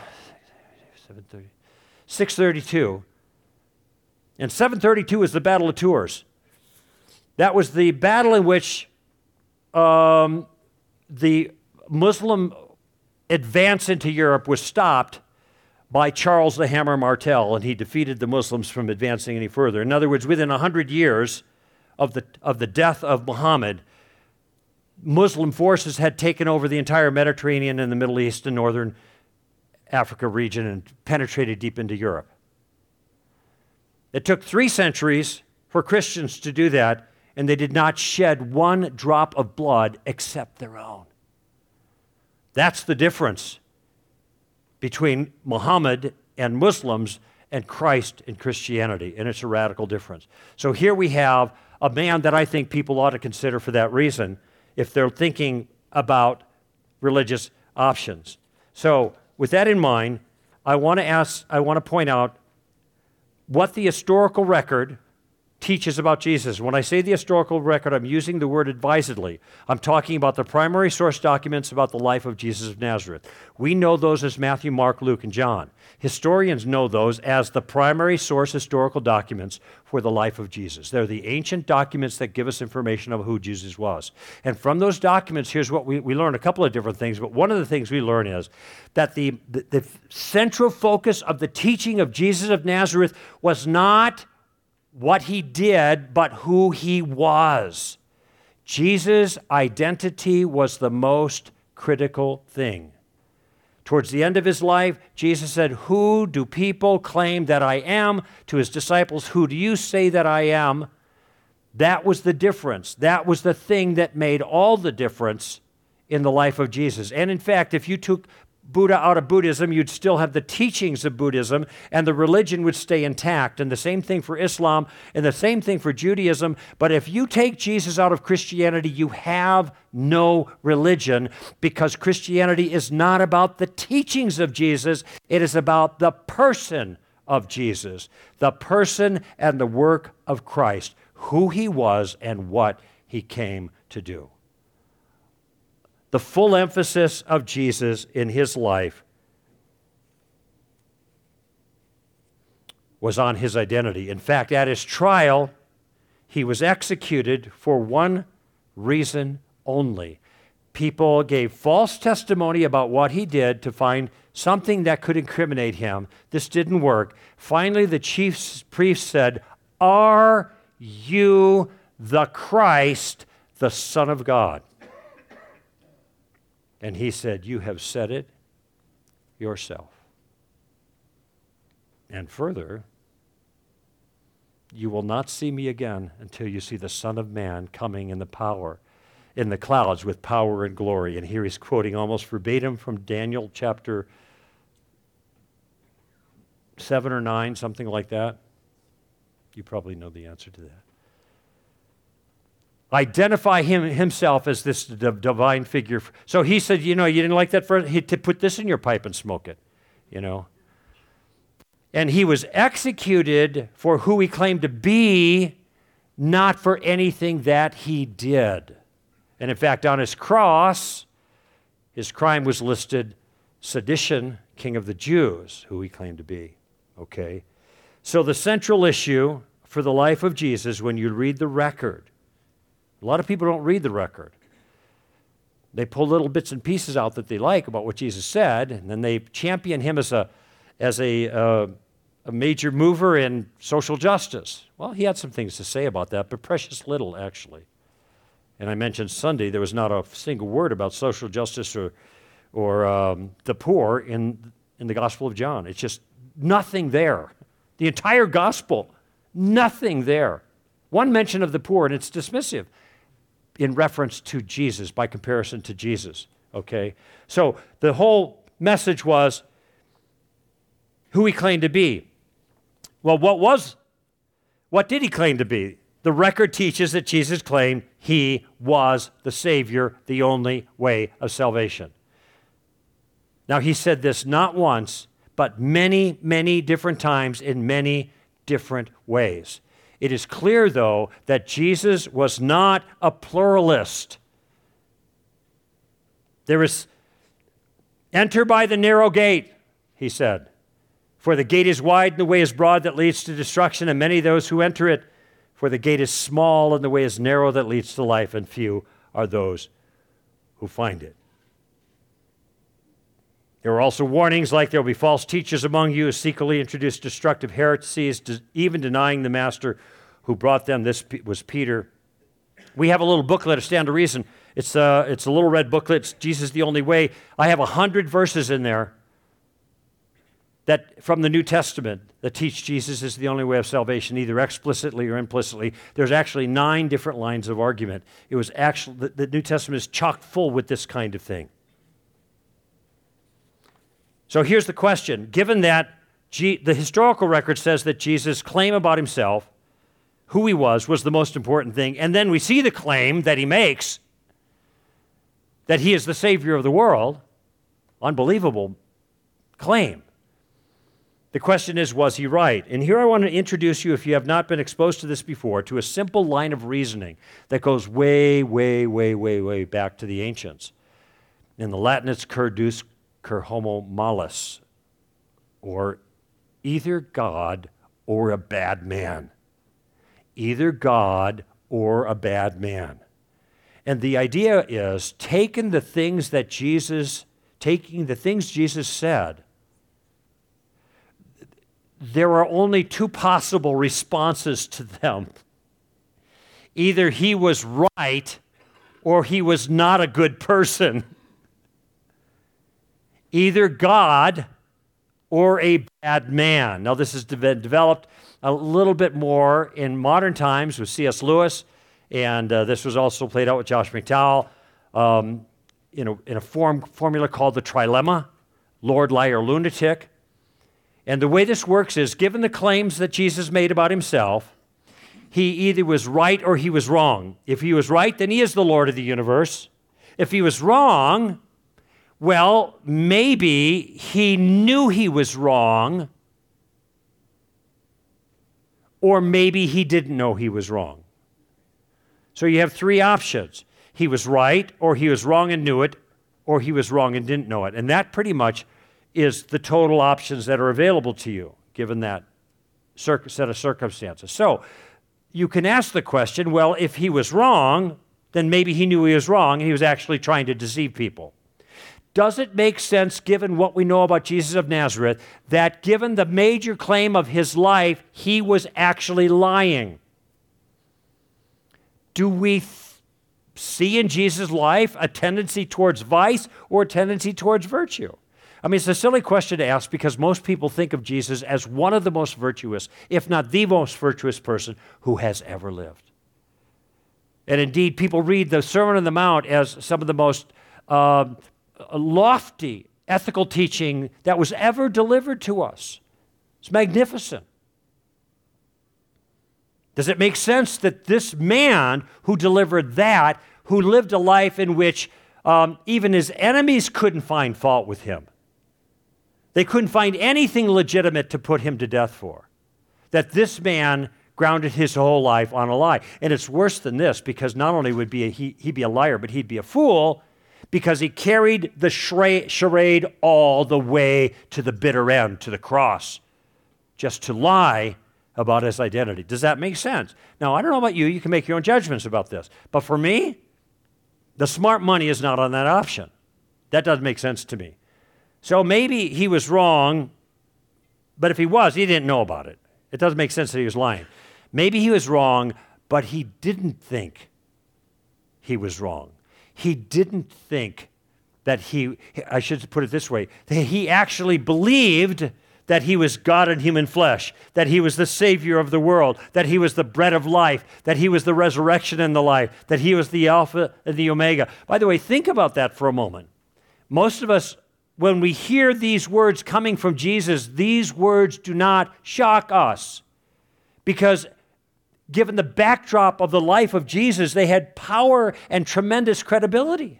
six thirty-two. And seven thirty-two was the Battle of Tours. That was the battle in which um, the Muslim advance into Europe was stopped by Charles the Hammer Martel, and he defeated the Muslims from advancing any further. In other words, within one hundred years of the, of the death of Muhammad, Muslim forces had taken over the entire Mediterranean and the Middle East and northern Africa region and penetrated deep into Europe. It took three centuries for Christians to do that, and they did not shed one drop of blood except their own. That's the difference between Muhammad and Muslims and Christ and Christianity, and it's a radical difference. So here we have a man that I think people ought to consider for that reason, if they're thinking about religious options. So, with that in mind, I want to ask, I want to point out what the historical record teaches about Jesus. When I say the historical record, I'm using the word advisedly. I'm talking about the primary source documents about the life of Jesus of Nazareth. We know those as Matthew, Mark, Luke, and John. Historians know those as the primary source historical documents for the life of Jesus. They're the ancient documents that give us information of who Jesus was. And from those documents, here's what we, we learn a couple of different things, but one of the things we learn is that the, the, the central focus of the teaching of Jesus of Nazareth was not what he did, but who he was. Jesus' identity was the most critical thing. Towards the end of his life, Jesus said, "Who do people claim that I am?" To his disciples, "Who do you say that I am?" That was the difference. That was the thing that made all the difference in the life of Jesus. And in fact, if you took Buddha out of Buddhism, you'd still have the teachings of Buddhism, and the religion would stay intact. And the same thing for Islam, and the same thing for Judaism. But if you take Jesus out of Christianity, you have no religion, because Christianity is not about the teachings of Jesus. It is about the person of Jesus, the person and the work of Christ, who he was and what he came to do. The full emphasis of Jesus in his life was on his identity. In fact, at his trial, he was executed for one reason only. People gave false testimony about what he did to find something that could incriminate him. This didn't work. Finally, the chief priest said, "Are you the Christ, the Son of God?" And he said, "You have said it yourself. And further, you will not see me again until you see the Son of Man coming in the power, in the clouds with power and glory." And here he's quoting almost verbatim from Daniel chapter seven or nine, something like that. You probably know the answer to that. Identify him himself as this d- divine figure. So he said, you know, you didn't like that first? He to put this in your pipe and smoke it, you know. And he was executed for who he claimed to be, not for anything that he did. And in fact, on his cross, his crime was listed sedition, king of the Jews, who he claimed to be. Okay? So the central issue for the life of Jesus, when you read the record, a lot of people don't read the record. They pull little bits and pieces out that they like about what Jesus said, and then they champion him as a, as a, uh, a major mover in social justice. Well, he had some things to say about that, but precious little, actually. And I mentioned Sunday, there was not a single word about social justice or, or um, the poor in, in the Gospel of John. It's just nothing there. The entire Gospel, nothing there. One mention of the poor, and it's dismissive in reference to Jesus, by comparison to Jesus, okay? So the whole message was who he claimed to be. Well, what was, what did he claim to be? The record teaches that Jesus claimed he was the Savior, the only way of salvation. Now, he said this not once, but many, many different times in many different ways. It is clear, though, that Jesus was not a pluralist. There is, enter by the narrow gate, he said. For the gate is wide and the way is broad that leads to destruction, and many those who enter it. For the gate is small and the way is narrow that leads to life, and few are those who find it. There are also warnings like there will be false teachers among you who secretly introduce destructive heresies, even denying the master who brought them. This was Peter. We have a little booklet, A Stand to Reason. It's a, it's a little red booklet. It's Jesus the Only Way. I have a hundred verses in there that from the New Testament that teach Jesus is the only way of salvation, either explicitly or implicitly. There's actually nine different lines of argument. It was actually, the, the New Testament is chock full with this kind of thing. So here's the question. Given that G, the historical record says that Jesus' claim about himself, who he was, was the most important thing, and then we see the claim that he makes, that he is the Savior of the world. Unbelievable claim. The question is, was he right? And here I want to introduce you, if you have not been exposed to this before, to a simple line of reasoning that goes way, way, way, way, way back to the ancients. In the Latin, it's cur deus, cur homo malus, or either God or a bad man. Either God or a bad man. And the idea is taking the things that Jesus, taking the things Jesus said, there are only two possible responses to them. Either he was right or he was not a good person. Either God or a bad man. Now, this has been developed a little bit more in modern times with C S Lewis, and uh, this was also played out with Josh McDowell um, in, a, in a form, formula called the trilemma, Lord, Liar, Lunatic. And the way this works is, given the claims that Jesus made about himself, he either was right or he was wrong. If he was right, then he is the Lord of the universe. If he was wrong, well, maybe he knew he was wrong, or maybe he didn't know he was wrong. So you have three options. He was right, or he was wrong and knew it, or he was wrong and didn't know it. And that pretty much is the total options that are available to you, given that set of circumstances. So you can ask the question, well, if he was wrong, then maybe he knew he was wrong and he was actually trying to deceive people. Does it make sense, given what we know about Jesus of Nazareth, that given the major claim of his life, he was actually lying? Do we th- see in Jesus' life a tendency towards vice or a tendency towards virtue? I mean, it's a silly question to ask because most people think of Jesus as one of the most virtuous, if not the most virtuous person who has ever lived. And indeed, people read the Sermon on the Mount as some of the most uh, lofty ethical teaching that was ever delivered to us. It's magnificent. Does it make sense that this man who delivered that, who lived a life in which um, even his enemies couldn't find fault with him, they couldn't find anything legitimate to put him to death for, that this man grounded his whole life on a lie? And it's worse than this, because not only would be a, he, he be a liar, but he'd be a fool, because he carried the charade all the way to the bitter end, to the cross, just to lie about his identity. Does that make sense? Now, I don't know about you. You can make your own judgments about this. But for me, the smart money is not on that option. That doesn't make sense to me. So maybe he was wrong, but if he was, he didn't know about it. It doesn't make sense that he was lying. Maybe he was wrong, but he didn't think he was wrong. He didn't think that he, I should put it this way, that he actually believed that he was God in human flesh, that he was the Savior of the world, that he was the bread of life, that he was the resurrection and the life, that he was the Alpha and the Omega. By the way, think about that for a moment. Most of us, when we hear these words coming from Jesus, these words do not shock us, because given the backdrop of the life of Jesus, they had power and tremendous credibility.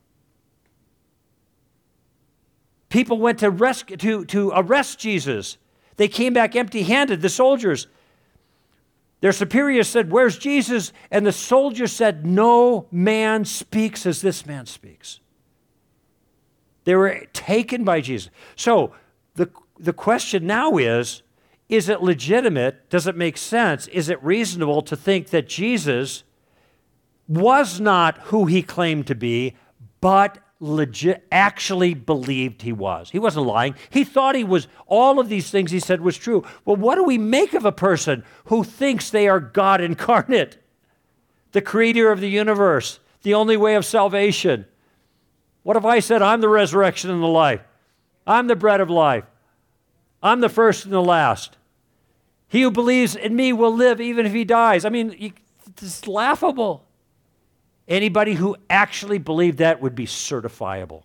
People went to, rescue, to, to arrest Jesus. They came back empty-handed, the soldiers. Their superiors said, "Where's Jesus?" And the soldiers said, "No man speaks as this man speaks." They were taken by Jesus. So the, the question now is, is it legitimate? Does it make sense? Is it reasonable to think that Jesus was not who he claimed to be, but legit, actually believed he was? He wasn't lying. He thought he was, all of these things he said was true. Well, what do we make of a person who thinks they are God incarnate, the creator of the universe, the only way of salvation? What if I said, "I'm the resurrection and the life. I'm the bread of life. I'm the first and the last. He who believes in me will live even if he dies"? I mean, you, it's laughable. Anybody who actually believed that would be certifiable.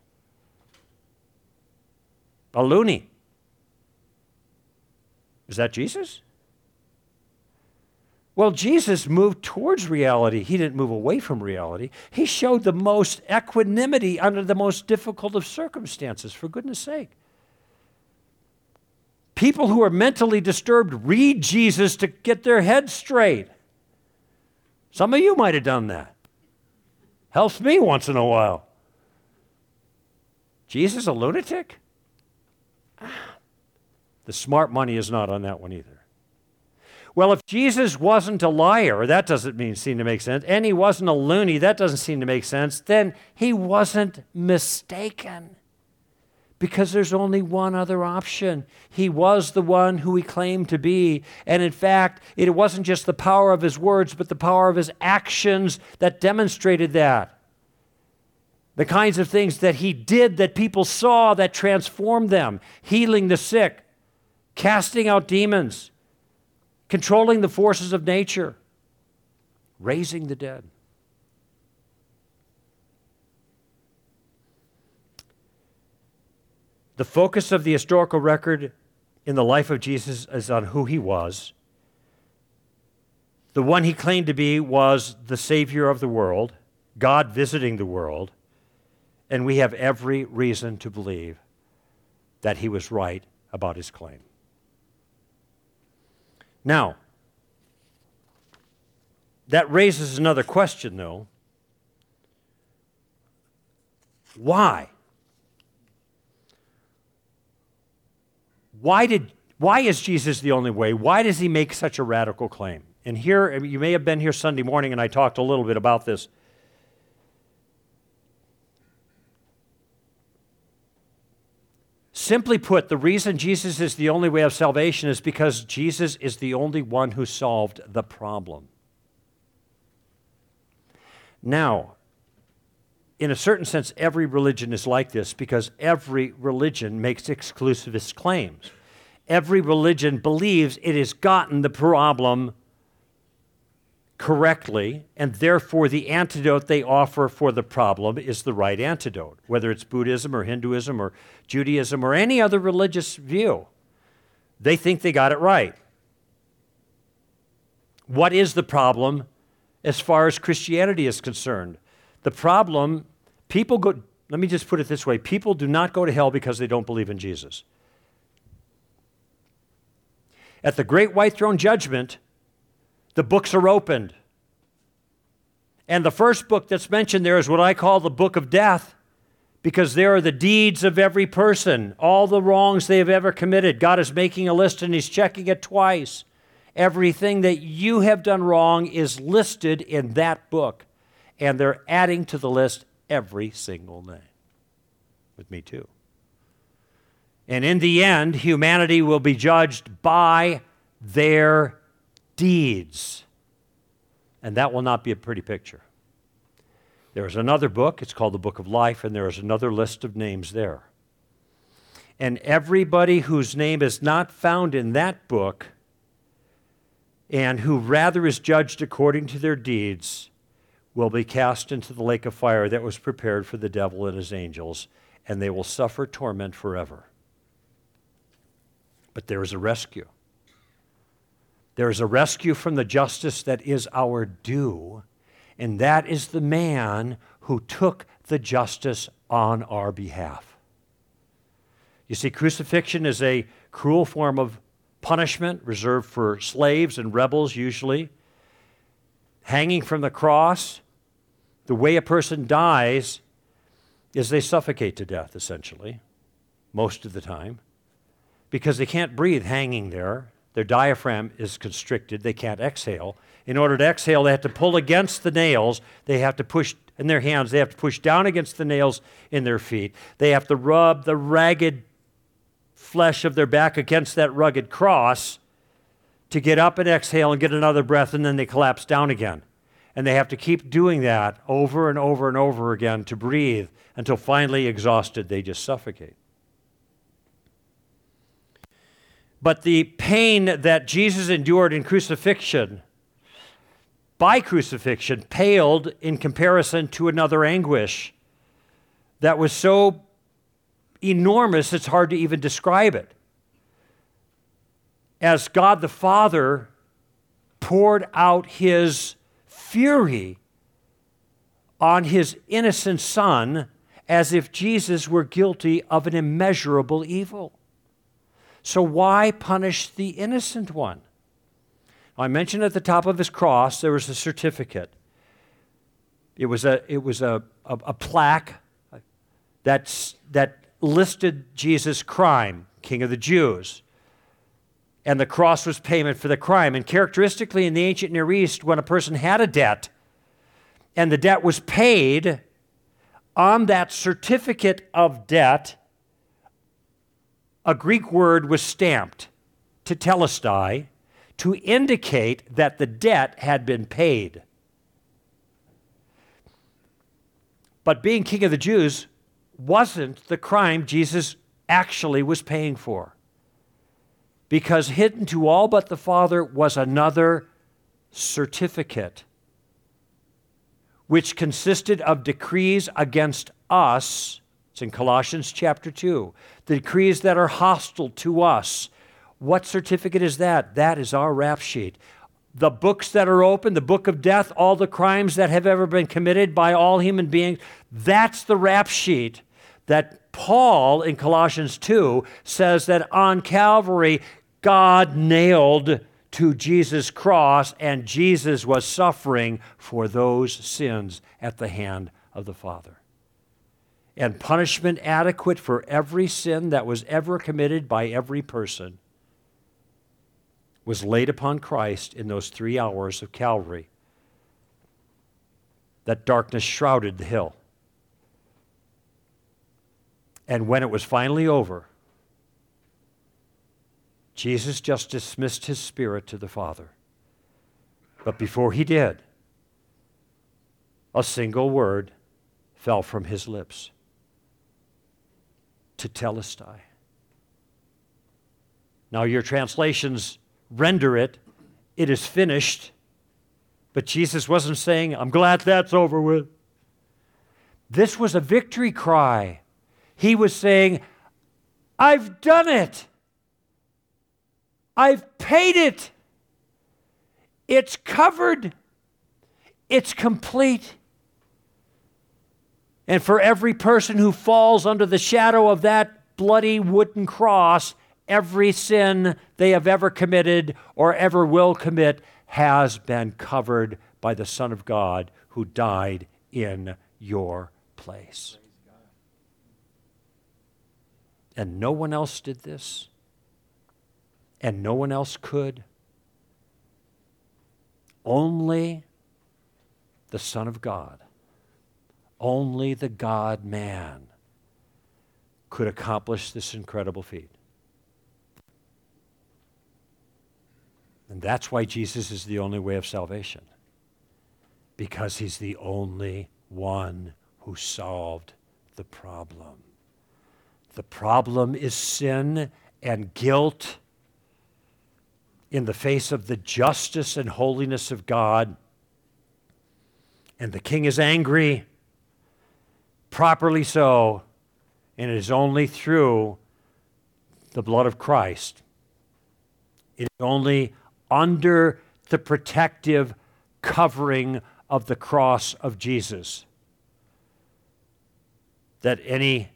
A loony. Is that Jesus? Well, Jesus moved towards reality. He didn't move away from reality. He showed the most equanimity under the most difficult of circumstances, for goodness sake. People who are mentally disturbed read Jesus to get their heads straight. Some of you might have done that. Helps me once in a while. Jesus a lunatic? The smart money is not on that one either. Well, if Jesus wasn't a liar, that doesn't mean seem to make sense, and he wasn't a loony, that doesn't seem to make sense, then he wasn't mistaken. Because there's only one other option. He was the one who he claimed to be. And in fact, it wasn't just the power of his words, but the power of his actions that demonstrated that. The kinds of things that he did that people saw that transformed them. Healing the sick, casting out demons, controlling the forces of nature, raising the dead. The focus of the historical record in the life of Jesus is on who he was. The one he claimed to be was the Savior of the world, God visiting the world, and we have every reason to believe that he was right about his claim. Now, that raises another question, though. Why? Why did why is Jesus the only way? Why does he make such a radical claim? And here, you may have been here Sunday morning, and I talked a little bit about this. Simply put, the reason Jesus is the only way of salvation is because Jesus is the only one who solved the problem. Now, in a certain sense, every religion is like this because every religion makes exclusivist claims. Every religion believes it has gotten the problem correctly, and therefore the antidote they offer for the problem is the right antidote, whether it's Buddhism or Hinduism or Judaism or any other religious view. They think they got it right. What is the problem as far as Christianity is concerned? The problem, people go, let me just put it this way, people do not go to hell because they don't believe in Jesus. At the great white throne judgment, the books are opened. And the first book that's mentioned there is what I call the book of death, because there are the deeds of every person, all the wrongs they have ever committed. God is making a list and he's checking it twice. Everything that you have done wrong is listed in that book. And they're adding to the list every single day. With me too. And in the end, humanity will be judged by their deeds. And that will not be a pretty picture. There is another book, it's called the Book of Life, and there is another list of names there. And everybody whose name is not found in that book, and who rather is judged according to their deeds, will be cast into the lake of fire that was prepared for the devil and his angels, and they will suffer torment forever. But there is a rescue. There is a rescue from the justice that is our due, and that is the man who took the justice on our behalf. You see, crucifixion is a cruel form of punishment reserved for slaves and rebels usually. Hanging from the cross, the way a person dies is they suffocate to death, essentially, most of the time, because they can't breathe hanging there. Their diaphragm is constricted. They can't exhale. In order to exhale, they have to pull against the nails. They have to push in their hands. They have to push down against the nails in their feet. They have to rub the ragged flesh of their back against that rugged cross to get up and exhale and get another breath, and then they collapse down again. And they have to keep doing that over and over and over again to breathe until finally exhausted, they just suffocate. But the pain that Jesus endured in crucifixion, by crucifixion, paled in comparison to another anguish that was so enormous it's hard to even describe it. As God the Father poured out his fury on his innocent son as if Jesus were guilty of an immeasurable evil. So why punish the innocent one? I mentioned at the top of his cross there was a certificate. It was a, it was a, a, a plaque that's, that listed Jesus' crime, King of the Jews. And the cross was payment for the crime. And characteristically in the ancient Near East, when a person had a debt and the debt was paid, on that certificate of debt, a Greek word was stamped, tetelestai, to indicate that the debt had been paid. But being King of the Jews wasn't the crime Jesus actually was paying for. Because hidden to all but the Father was another certificate, which consisted of decrees against us. It's in Colossians chapter two. The decrees that are hostile to us. What certificate is that? That is our rap sheet. The books that are open, the book of death, all the crimes that have ever been committed by all human beings, that's the rap sheet that Paul in Colossians two says that on Calvary, God nailed to Jesus' cross, and Jesus was suffering for those sins at the hand of the Father. And punishment adequate for every sin that was ever committed by every person was laid upon Christ in those three hours of Calvary. That darkness shrouded the hill. And when it was finally over, Jesus just dismissed his spirit to the Father. But before he did, a single word fell from his lips. Tetelestai. Now your translations render it, it is finished. But Jesus wasn't saying, I'm glad that's over with. This was a victory cry. He was saying, I've done it. I've paid it. It's covered. It's complete. And for every person who falls under the shadow of that bloody wooden cross, every sin they have ever committed or ever will commit has been covered by the Son of God who died in your place. And no one else did this. And no one else could. Only the Son of God, only the God-man could accomplish this incredible feat. And that's why Jesus is the only way of salvation. Because he's the only one who solved the problem. The problem is sin and guilt in the face of the justice and holiness of God. And the king is angry, properly so, and it is only through the blood of Christ. It is only under the protective covering of the cross of Jesus that any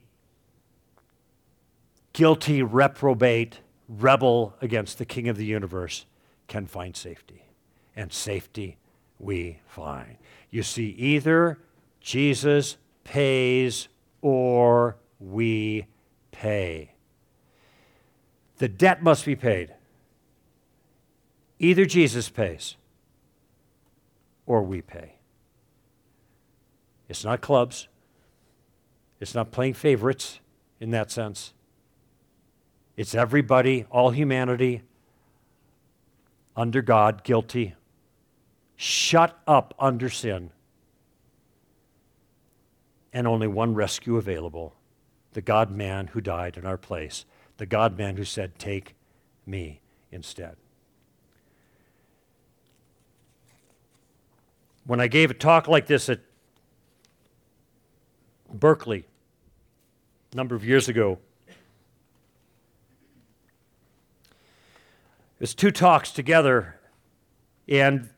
guilty reprobate rebel against the King of the universe can find safety. And safety we find. You see, either Jesus pays or we pay. The debt must be paid. Either Jesus pays or we pay. It's not clubs. It's not playing favorites in that sense. It's everybody, all humanity, under God, guilty, shut up under sin, and only one rescue available, the God-man who died in our place, the God-man who said, take me instead. When I gave a talk like this at Berkeley a number of years ago, it was two talks together And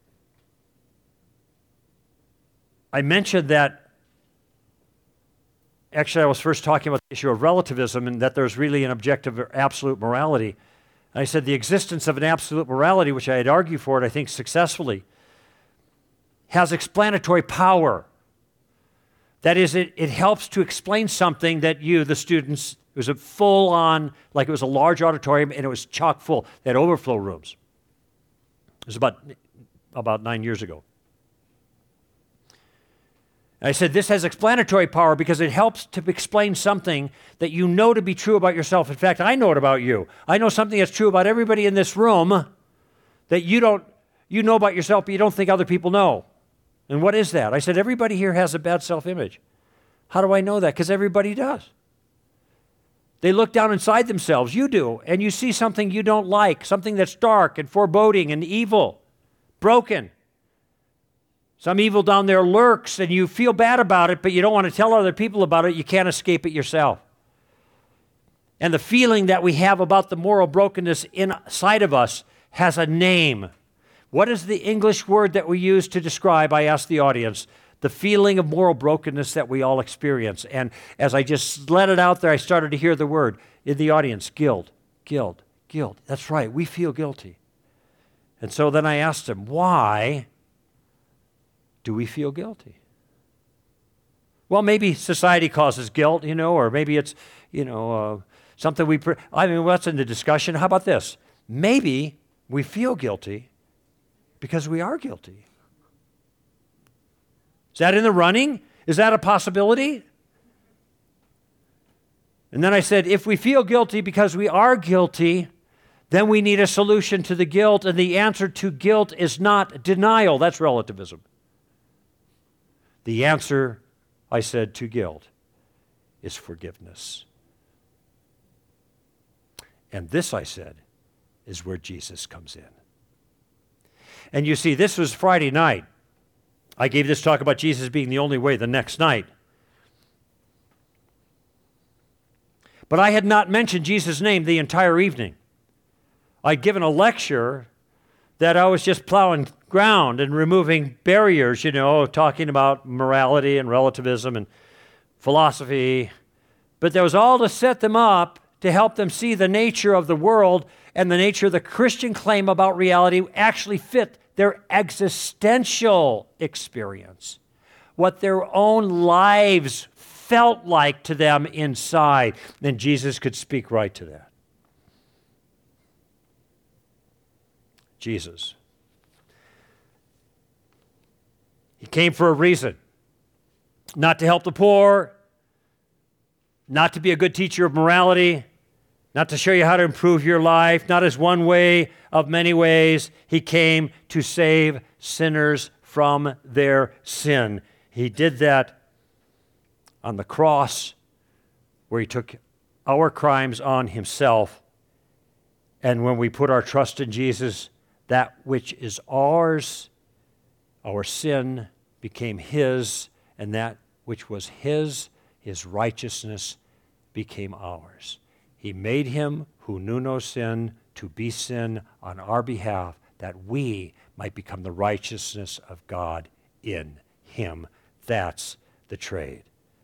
I mentioned that, actually I was first talking about the issue of relativism and that there's really an objective or absolute morality. And I said the existence of an absolute morality, which I had argued for it, I think successfully, has explanatory power. That is, it, it helps to explain something that you, the students, it was a full-on, like it was a large auditorium and it was chock full. They had overflow rooms. It was about, about nine years ago. And I said, this has explanatory power because it helps to explain something that you know to be true about yourself. In fact, I know it about you. I know something that's true about everybody in this room that you don't, you know about yourself, but you don't think other people know. And what is that? I said, everybody here has a bad self-image. How do I know that? Because everybody does. They look down inside themselves. You do. And you see something you don't like, something that's dark and foreboding and evil, broken. Some evil down there lurks and you feel bad about it, but you don't want to tell other people about it. You can't escape it yourself. And the feeling that we have about the moral brokenness inside of us has a name. What is the English word that we use to describe, I asked the audience, the feeling of moral brokenness that we all experience? And as I just let it out there, I started to hear the word in the audience, guilt, guilt, guilt. That's right, we feel guilty. And so then I asked him, why do we feel guilty? Well, maybe society causes guilt, you know, or maybe it's, you know, uh, something we, pre- I mean, what's in the discussion? How about this? Maybe we feel guilty because we are guilty. Is that in the running? Is that a possibility? And then I said, if we feel guilty because we are guilty, then we need a solution to the guilt, and the answer to guilt is not denial. That's relativism. The answer, I said, to guilt is forgiveness. And this, I said, is where Jesus comes in. And you see, this was Friday night. I gave this talk about Jesus being the only way the next night. But I had not mentioned Jesus' name the entire evening. I'd given a lecture that I was just plowing ground and removing barriers, you know, talking about morality and relativism and philosophy. But there was all to set them up to help them see the nature of the world and the nature of the Christian claim about reality actually fit their existential experience, what their own lives felt like to them inside. Then Jesus could speak right to that. Jesus. He came for a reason. Not to help the poor, not to be a good teacher of morality, not to show you how to improve your life, not as one way of many ways. He came to save sinners from their sin. He did that on the cross, where he took our crimes on himself. And when we put our trust in Jesus, that which is ours, our sin, became his, and that which was his, his righteousness, became ours. He made him who knew no sin to be sin on our behalf, that we might become the righteousness of God in him. That's the trade.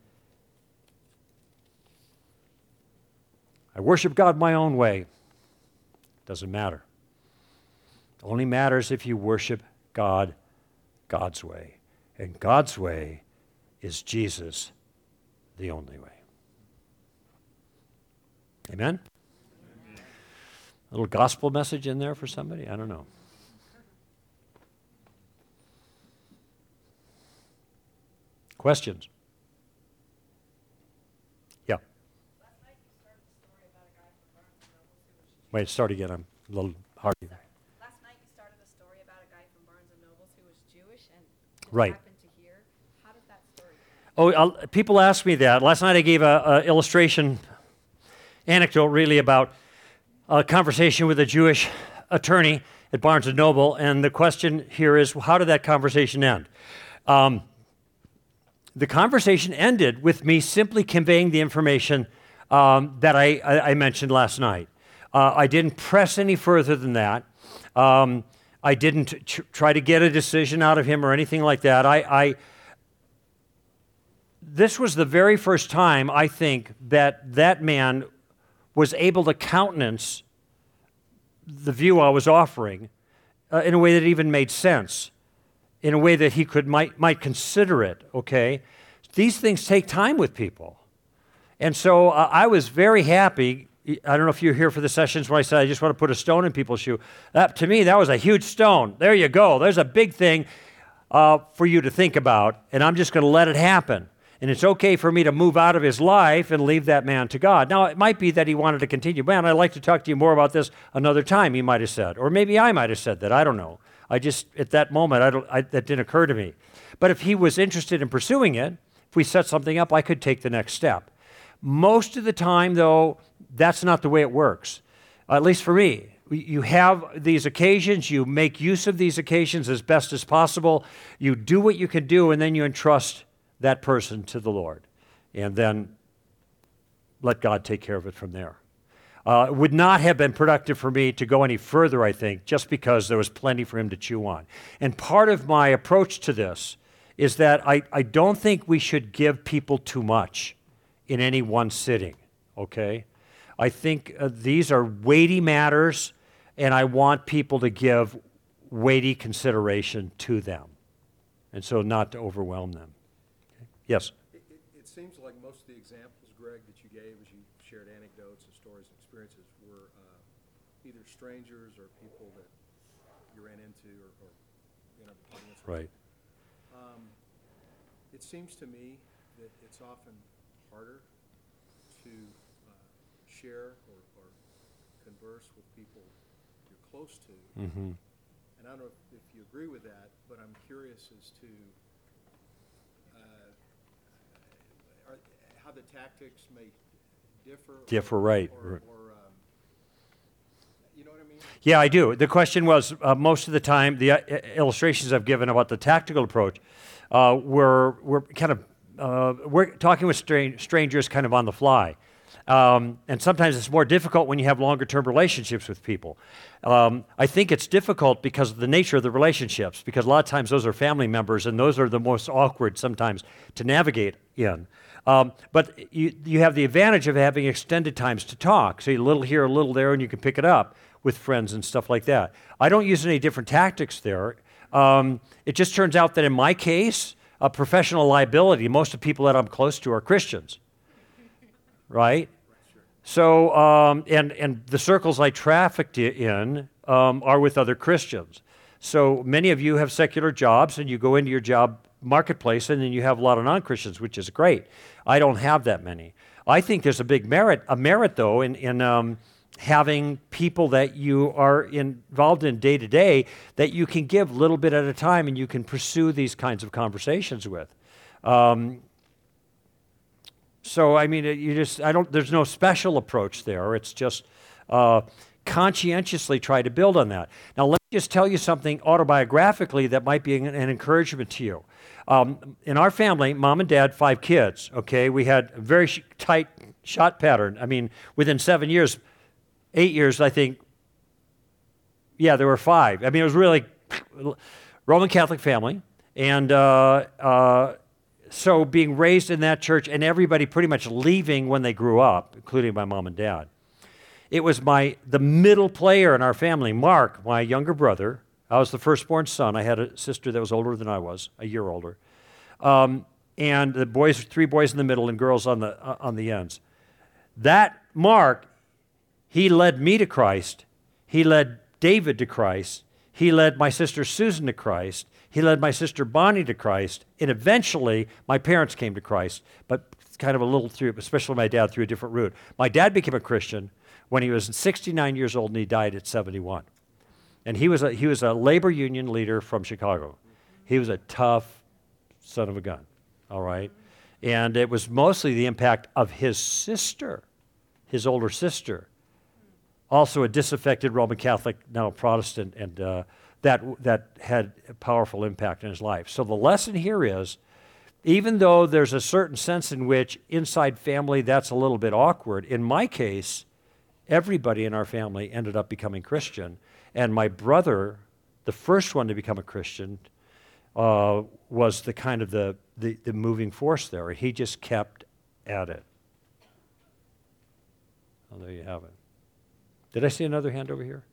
I worship God my own way. Doesn't matter. It only matters if you worship God God's way. And God's way is Jesus, the only way. Amen? Amen? A little gospel message in there for somebody? I don't know. Questions? Yeah. Last night you started a story about a guy from Barnes and Noble who was Jewish. Wait, start again. I'm a little hard. Last night you started a story about a guy from Barnes and Noble who was Jewish and just Right. happened to hear. How did that story happen? Oh, I'll, people ask me that. Last night I gave a, a illustration, anecdote really, about a conversation with a Jewish attorney at Barnes and Noble, and the question here is, how did that conversation end? Um, the conversation ended with me simply conveying the information um, that I, I, I mentioned last night. Uh, I didn't press any further than that. Um, I didn't tr- try to get a decision out of him or anything like that. I, I this was the very first time, I think, that that man was able to countenance the view I was offering uh, in a way that even made sense, in a way that he could might might consider it, okay? These things take time with people. And so uh, I was very happy. I don't know if you're here for the sessions where I said I just want to put a stone in people's shoe. That, to me, that was a huge stone. There you go. There's a big thing uh, for you to think about, and I'm just going to let it happen. And it's okay for me to move out of his life and leave that man to God. Now, it might be that he wanted to continue. Man, I'd like to talk to you more about this another time, he might have said. Or maybe I might have said that. I don't know. I just, at that moment, I don't, I, that didn't occur to me. But if he was interested in pursuing it, if we set something up, I could take the next step. Most of the time, though, that's not the way it works, uh, at least for me. You have these occasions, you make use of these occasions as best as possible, you do what you can do, and then you entrust that person to the Lord, and then let God take care of it from there. Uh, it would not have been productive for me to go any further, I think, just because there was plenty for him to chew on. And part of my approach to this is that I, I don't think we should give people too much in any one sitting, okay? I think uh, these are weighty matters, and I want people to give weighty consideration to them, and so not to overwhelm them. Okay? Yes? It, it, it seems like most of the examples, Greg, that you gave as you shared anecdotes and stories and experiences were uh, either strangers or people that you ran into or, or you know, audience. Right. Um, it seems to me that it's often harder to uh, share or, or converse with people you're close to. Mm-hmm. And I don't know if, if you agree with that, but I'm curious as to uh, are, how the tactics may differ. Differ, or, right. Or, or um, you know what I mean? Yeah, I do. The question was, uh, most of the time, the uh, illustrations I've given about the tactical approach uh, were, were kind of, uh, we're talking with stra- strangers kind of on the fly. Um, and sometimes it's more difficult when you have longer-term relationships with people. Um, I think it's difficult because of the nature of the relationships, because a lot of times those are family members, and those are the most awkward sometimes to navigate in. Um, but you, you have the advantage of having extended times to talk. So a little here, a little there, and you can pick it up with friends and stuff like that. I don't use any different tactics there. Um, it just turns out that in my case, a professional liability, most of the people that I'm close to are Christians. Right? So, um, and, and the circles I trafficked in um, are with other Christians. So many of you have secular jobs, and you go into your job marketplace, and then you have a lot of non-Christians, which is great. I don't have that many. I think there's a big merit, a merit though, in, in um, having people that you are involved in day to day that you can give a little bit at a time, and you can pursue these kinds of conversations with. Um, So, I mean, you just, I don't, there's no special approach there. It's just uh, conscientiously try to build on that. Now, let me just tell you something autobiographically that might be an, an encouragement to you. Um, in our family, mom and dad, five kids, okay? We had a very sh- tight shot pattern. I mean, within seven years, eight years, I think, yeah, there were five. I mean, it was really Roman Catholic family. And, uh, uh, So being raised in that church and everybody pretty much leaving when they grew up, including my mom and dad. It was my the middle player in our family, Mark, my younger brother. I was the firstborn son. I had a sister that was older than I was, a year older. Um, and the boys, three boys in the middle and girls on the uh, on the ends. That Mark, he led me to Christ. He led David to Christ. He led my sister Susan to Christ. He led my sister Bonnie to Christ, and eventually my parents came to Christ, but kind of a little through, especially my dad, through a different route. My dad became a Christian when he was sixty-nine years old, and he died at seventy-one. And he was a, he was a labor union leader from Chicago. He was a tough son of a gun, all right? And it was mostly the impact of his sister, his older sister, also a disaffected Roman Catholic, now Protestant, and uh, that that had a powerful impact in his life. So the lesson here is, even though there's a certain sense in which inside family that's a little bit awkward, in my case, everybody in our family ended up becoming Christian. And my brother the first one to become a Christian, uh, was the kind of the, the, the moving force there. He just kept at it. Well, there you have it. Did I see another hand over here?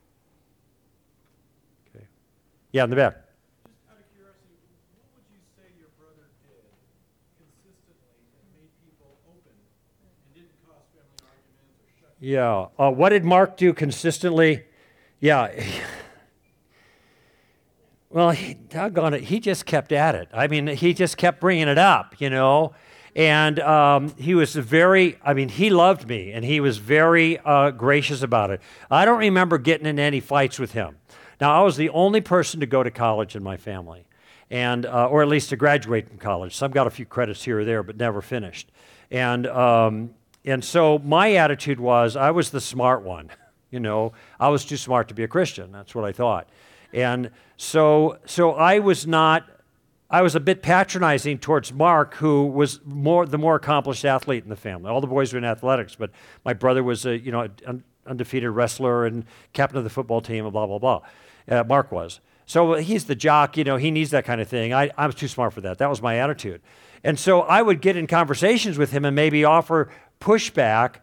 Okay. Yeah, in the back. Just out of curiosity, what would you say your brother did consistently that made people open and didn't cause family arguments or shut Yeah. Uh, what did Mark do consistently? Yeah. Well, he, doggone it, he just kept at it. I mean, he just kept bringing it up, you know. And um, he was very, I mean, he loved me, and he was very uh, gracious about it. I don't remember getting in any fights with him. Now, I was the only person to go to college in my family, and uh, or at least to graduate from college. Some got a few credits here or there, but never finished. And um, and so my attitude was, I was the smart one. You know, I was too smart to be a Christian. That's what I thought. And so so I was not. I was a bit patronizing towards Mark, who was more the more accomplished athlete in the family. All the boys were in athletics, but my brother was a you know an undefeated wrestler and captain of the football team, and blah blah blah. Uh, Mark was. So he's the jock. You know, he needs that kind of thing. I I was too smart for that. That was my attitude, and so I would get in conversations with him and maybe offer pushback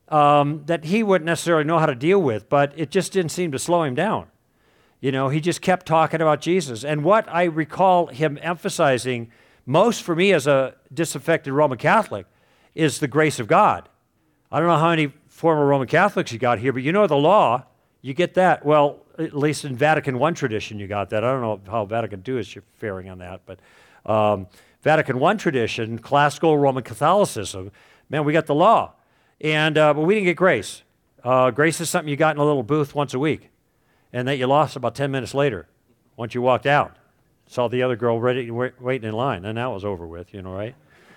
um, that he wouldn't necessarily know how to deal with, but it just didn't seem to slow him down. You know, he just kept talking about Jesus. And what I recall him emphasizing most for me as a disaffected Roman Catholic is the grace of God. I don't know how many former Roman Catholics you got here, but you know the law, you get that. Well, at least in Vatican One tradition you got that. I don't know how Vatican Two is faring on that, but um, Vatican One tradition, classical Roman Catholicism, man, we got the law. And uh, but we didn't get grace. Uh, grace is something you got in a little booth once a week, and that you lost about ten minutes later once you walked out. Saw the other girl ready, waiting in line, and that was over with, you know, right?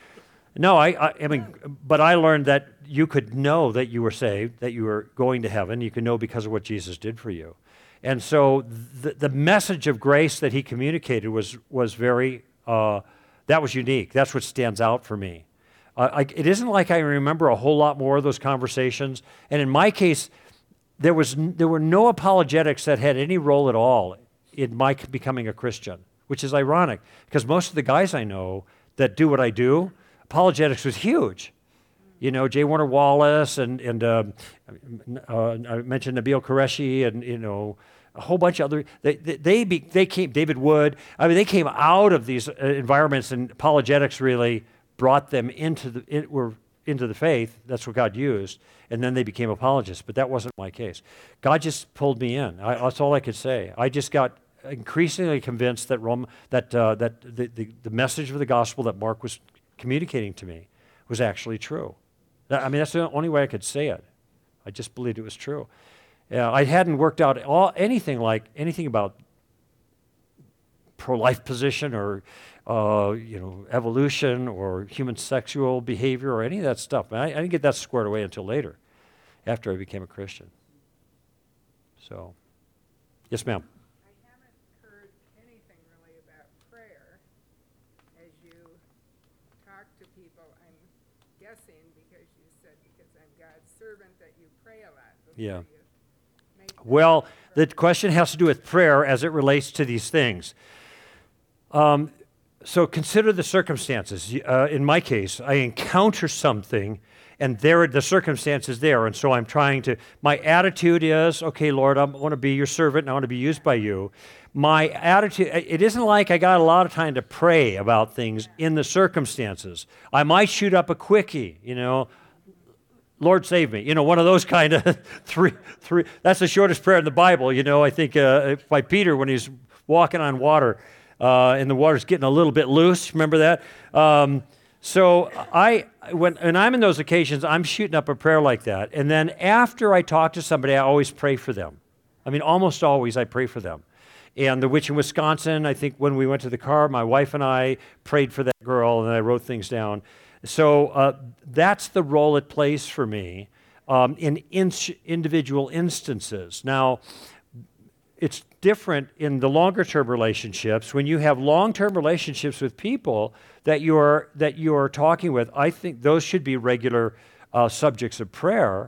No, I, I, I mean, but I learned that you could know that you were saved, that you were going to heaven. You could know because of what Jesus did for you. And so the, the message of grace that he communicated was, was very, uh, that was unique. That's what stands out for me. Uh, I, it isn't like I remember a whole lot more of those conversations. And in my case, There was there were no apologetics that had any role at all in my becoming a Christian, which is ironic because most of the guys I know that do what I do, apologetics was huge. You know, J. Warner Wallace and and uh, uh, I mentioned Nabil Qureshi and you know a whole bunch of other. They they they, be, they came David Wood. I mean, they came out of these uh, environments, and apologetics really brought them into the it, were into the faith. That's what God used. And then they became apologists, but that wasn't my case. God just pulled me in. I, that's all I could say. I just got increasingly convinced that Rome, that uh, that the, the, the message of the gospel that Mark was communicating to me was actually true. That, I mean, that's the only way I could say it. I just believed it was true. Uh, I hadn't worked out all, anything like anything about pro-life position or uh, you know, evolution or human sexual behavior or any of that stuff. I, I didn't get that squared away until later, after I became a Christian. So, yes, ma'am. I haven't heard anything really about prayer as you talk to people. I'm guessing because you said because I'm God's servant that you pray a lot before Yeah. you make the Well, the prayer. question has to do with prayer as it relates to these things. Um, so consider the circumstances. Uh, in my case, I encounter something, and there the circumstance is there, and so I'm trying to. My attitude is, okay, Lord, I want to be your servant, and I want to be used by you. My attitude. It isn't like I got a lot of time to pray about things in the circumstances. I might shoot up a quickie, you know. Lord, save me. You know, one of those kind of three, three. That's the shortest prayer in the Bible, you know, I think uh, by Peter when he's walking on water uh, and the water's getting a little bit loose. Remember that? Um, so I, when, when I'm in those occasions, I'm shooting up a prayer like that. And then after I talk to somebody, I always pray for them. I mean, almost always I pray for them. And the witch in Wisconsin, I think when we went to the car, my wife and I prayed for that girl, and I wrote things down. So uh, that's the role it plays for me um, in, in individual instances. Now, it's different in the longer-term relationships. When you have long-term relationships with people that you are that you are talking with, I think those should be regular uh, subjects of prayer.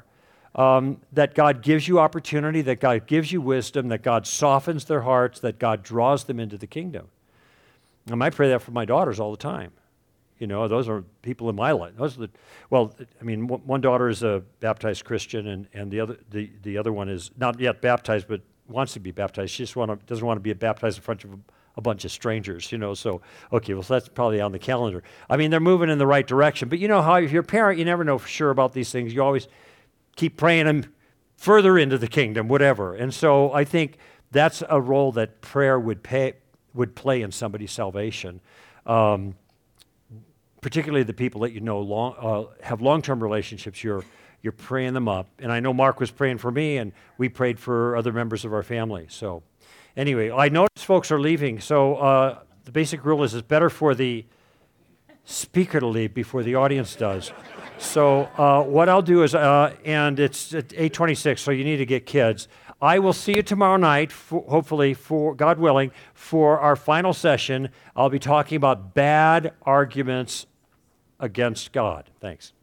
um, that God gives you opportunity, that God gives you wisdom, that God softens their hearts, that God draws them into the kingdom. And I pray that for my daughters all the time. You know, those are people in my life. Those are the, well, I mean, w- one daughter is a baptized Christian, and, and the other the, the other one is not yet baptized, but wants to be baptized. She just wanna, doesn't want to be baptized in front of a, a bunch of strangers, you know. So, okay, well, so that's probably on the calendar. I mean, they're moving in the right direction. But you know how if you're a parent, you never know for sure about these things. You always keep praying them further into the kingdom, whatever. And so I think that's a role that prayer would pay, would play in somebody's salvation. Um, particularly the people that you know long, uh, have long-term relationships, you're, you're praying them up. And I know Mark was praying for me, and we prayed for other members of our family. So anyway, I notice folks are leaving. So uh, the basic rule is it's better for the speaker to leave before the audience does. So uh, what I'll do is, uh, and it's at eight twenty-six, so you need to get kids. I will see you tomorrow night, for, hopefully, for God willing, for our final session. I'll be talking about bad arguments against God. Thanks.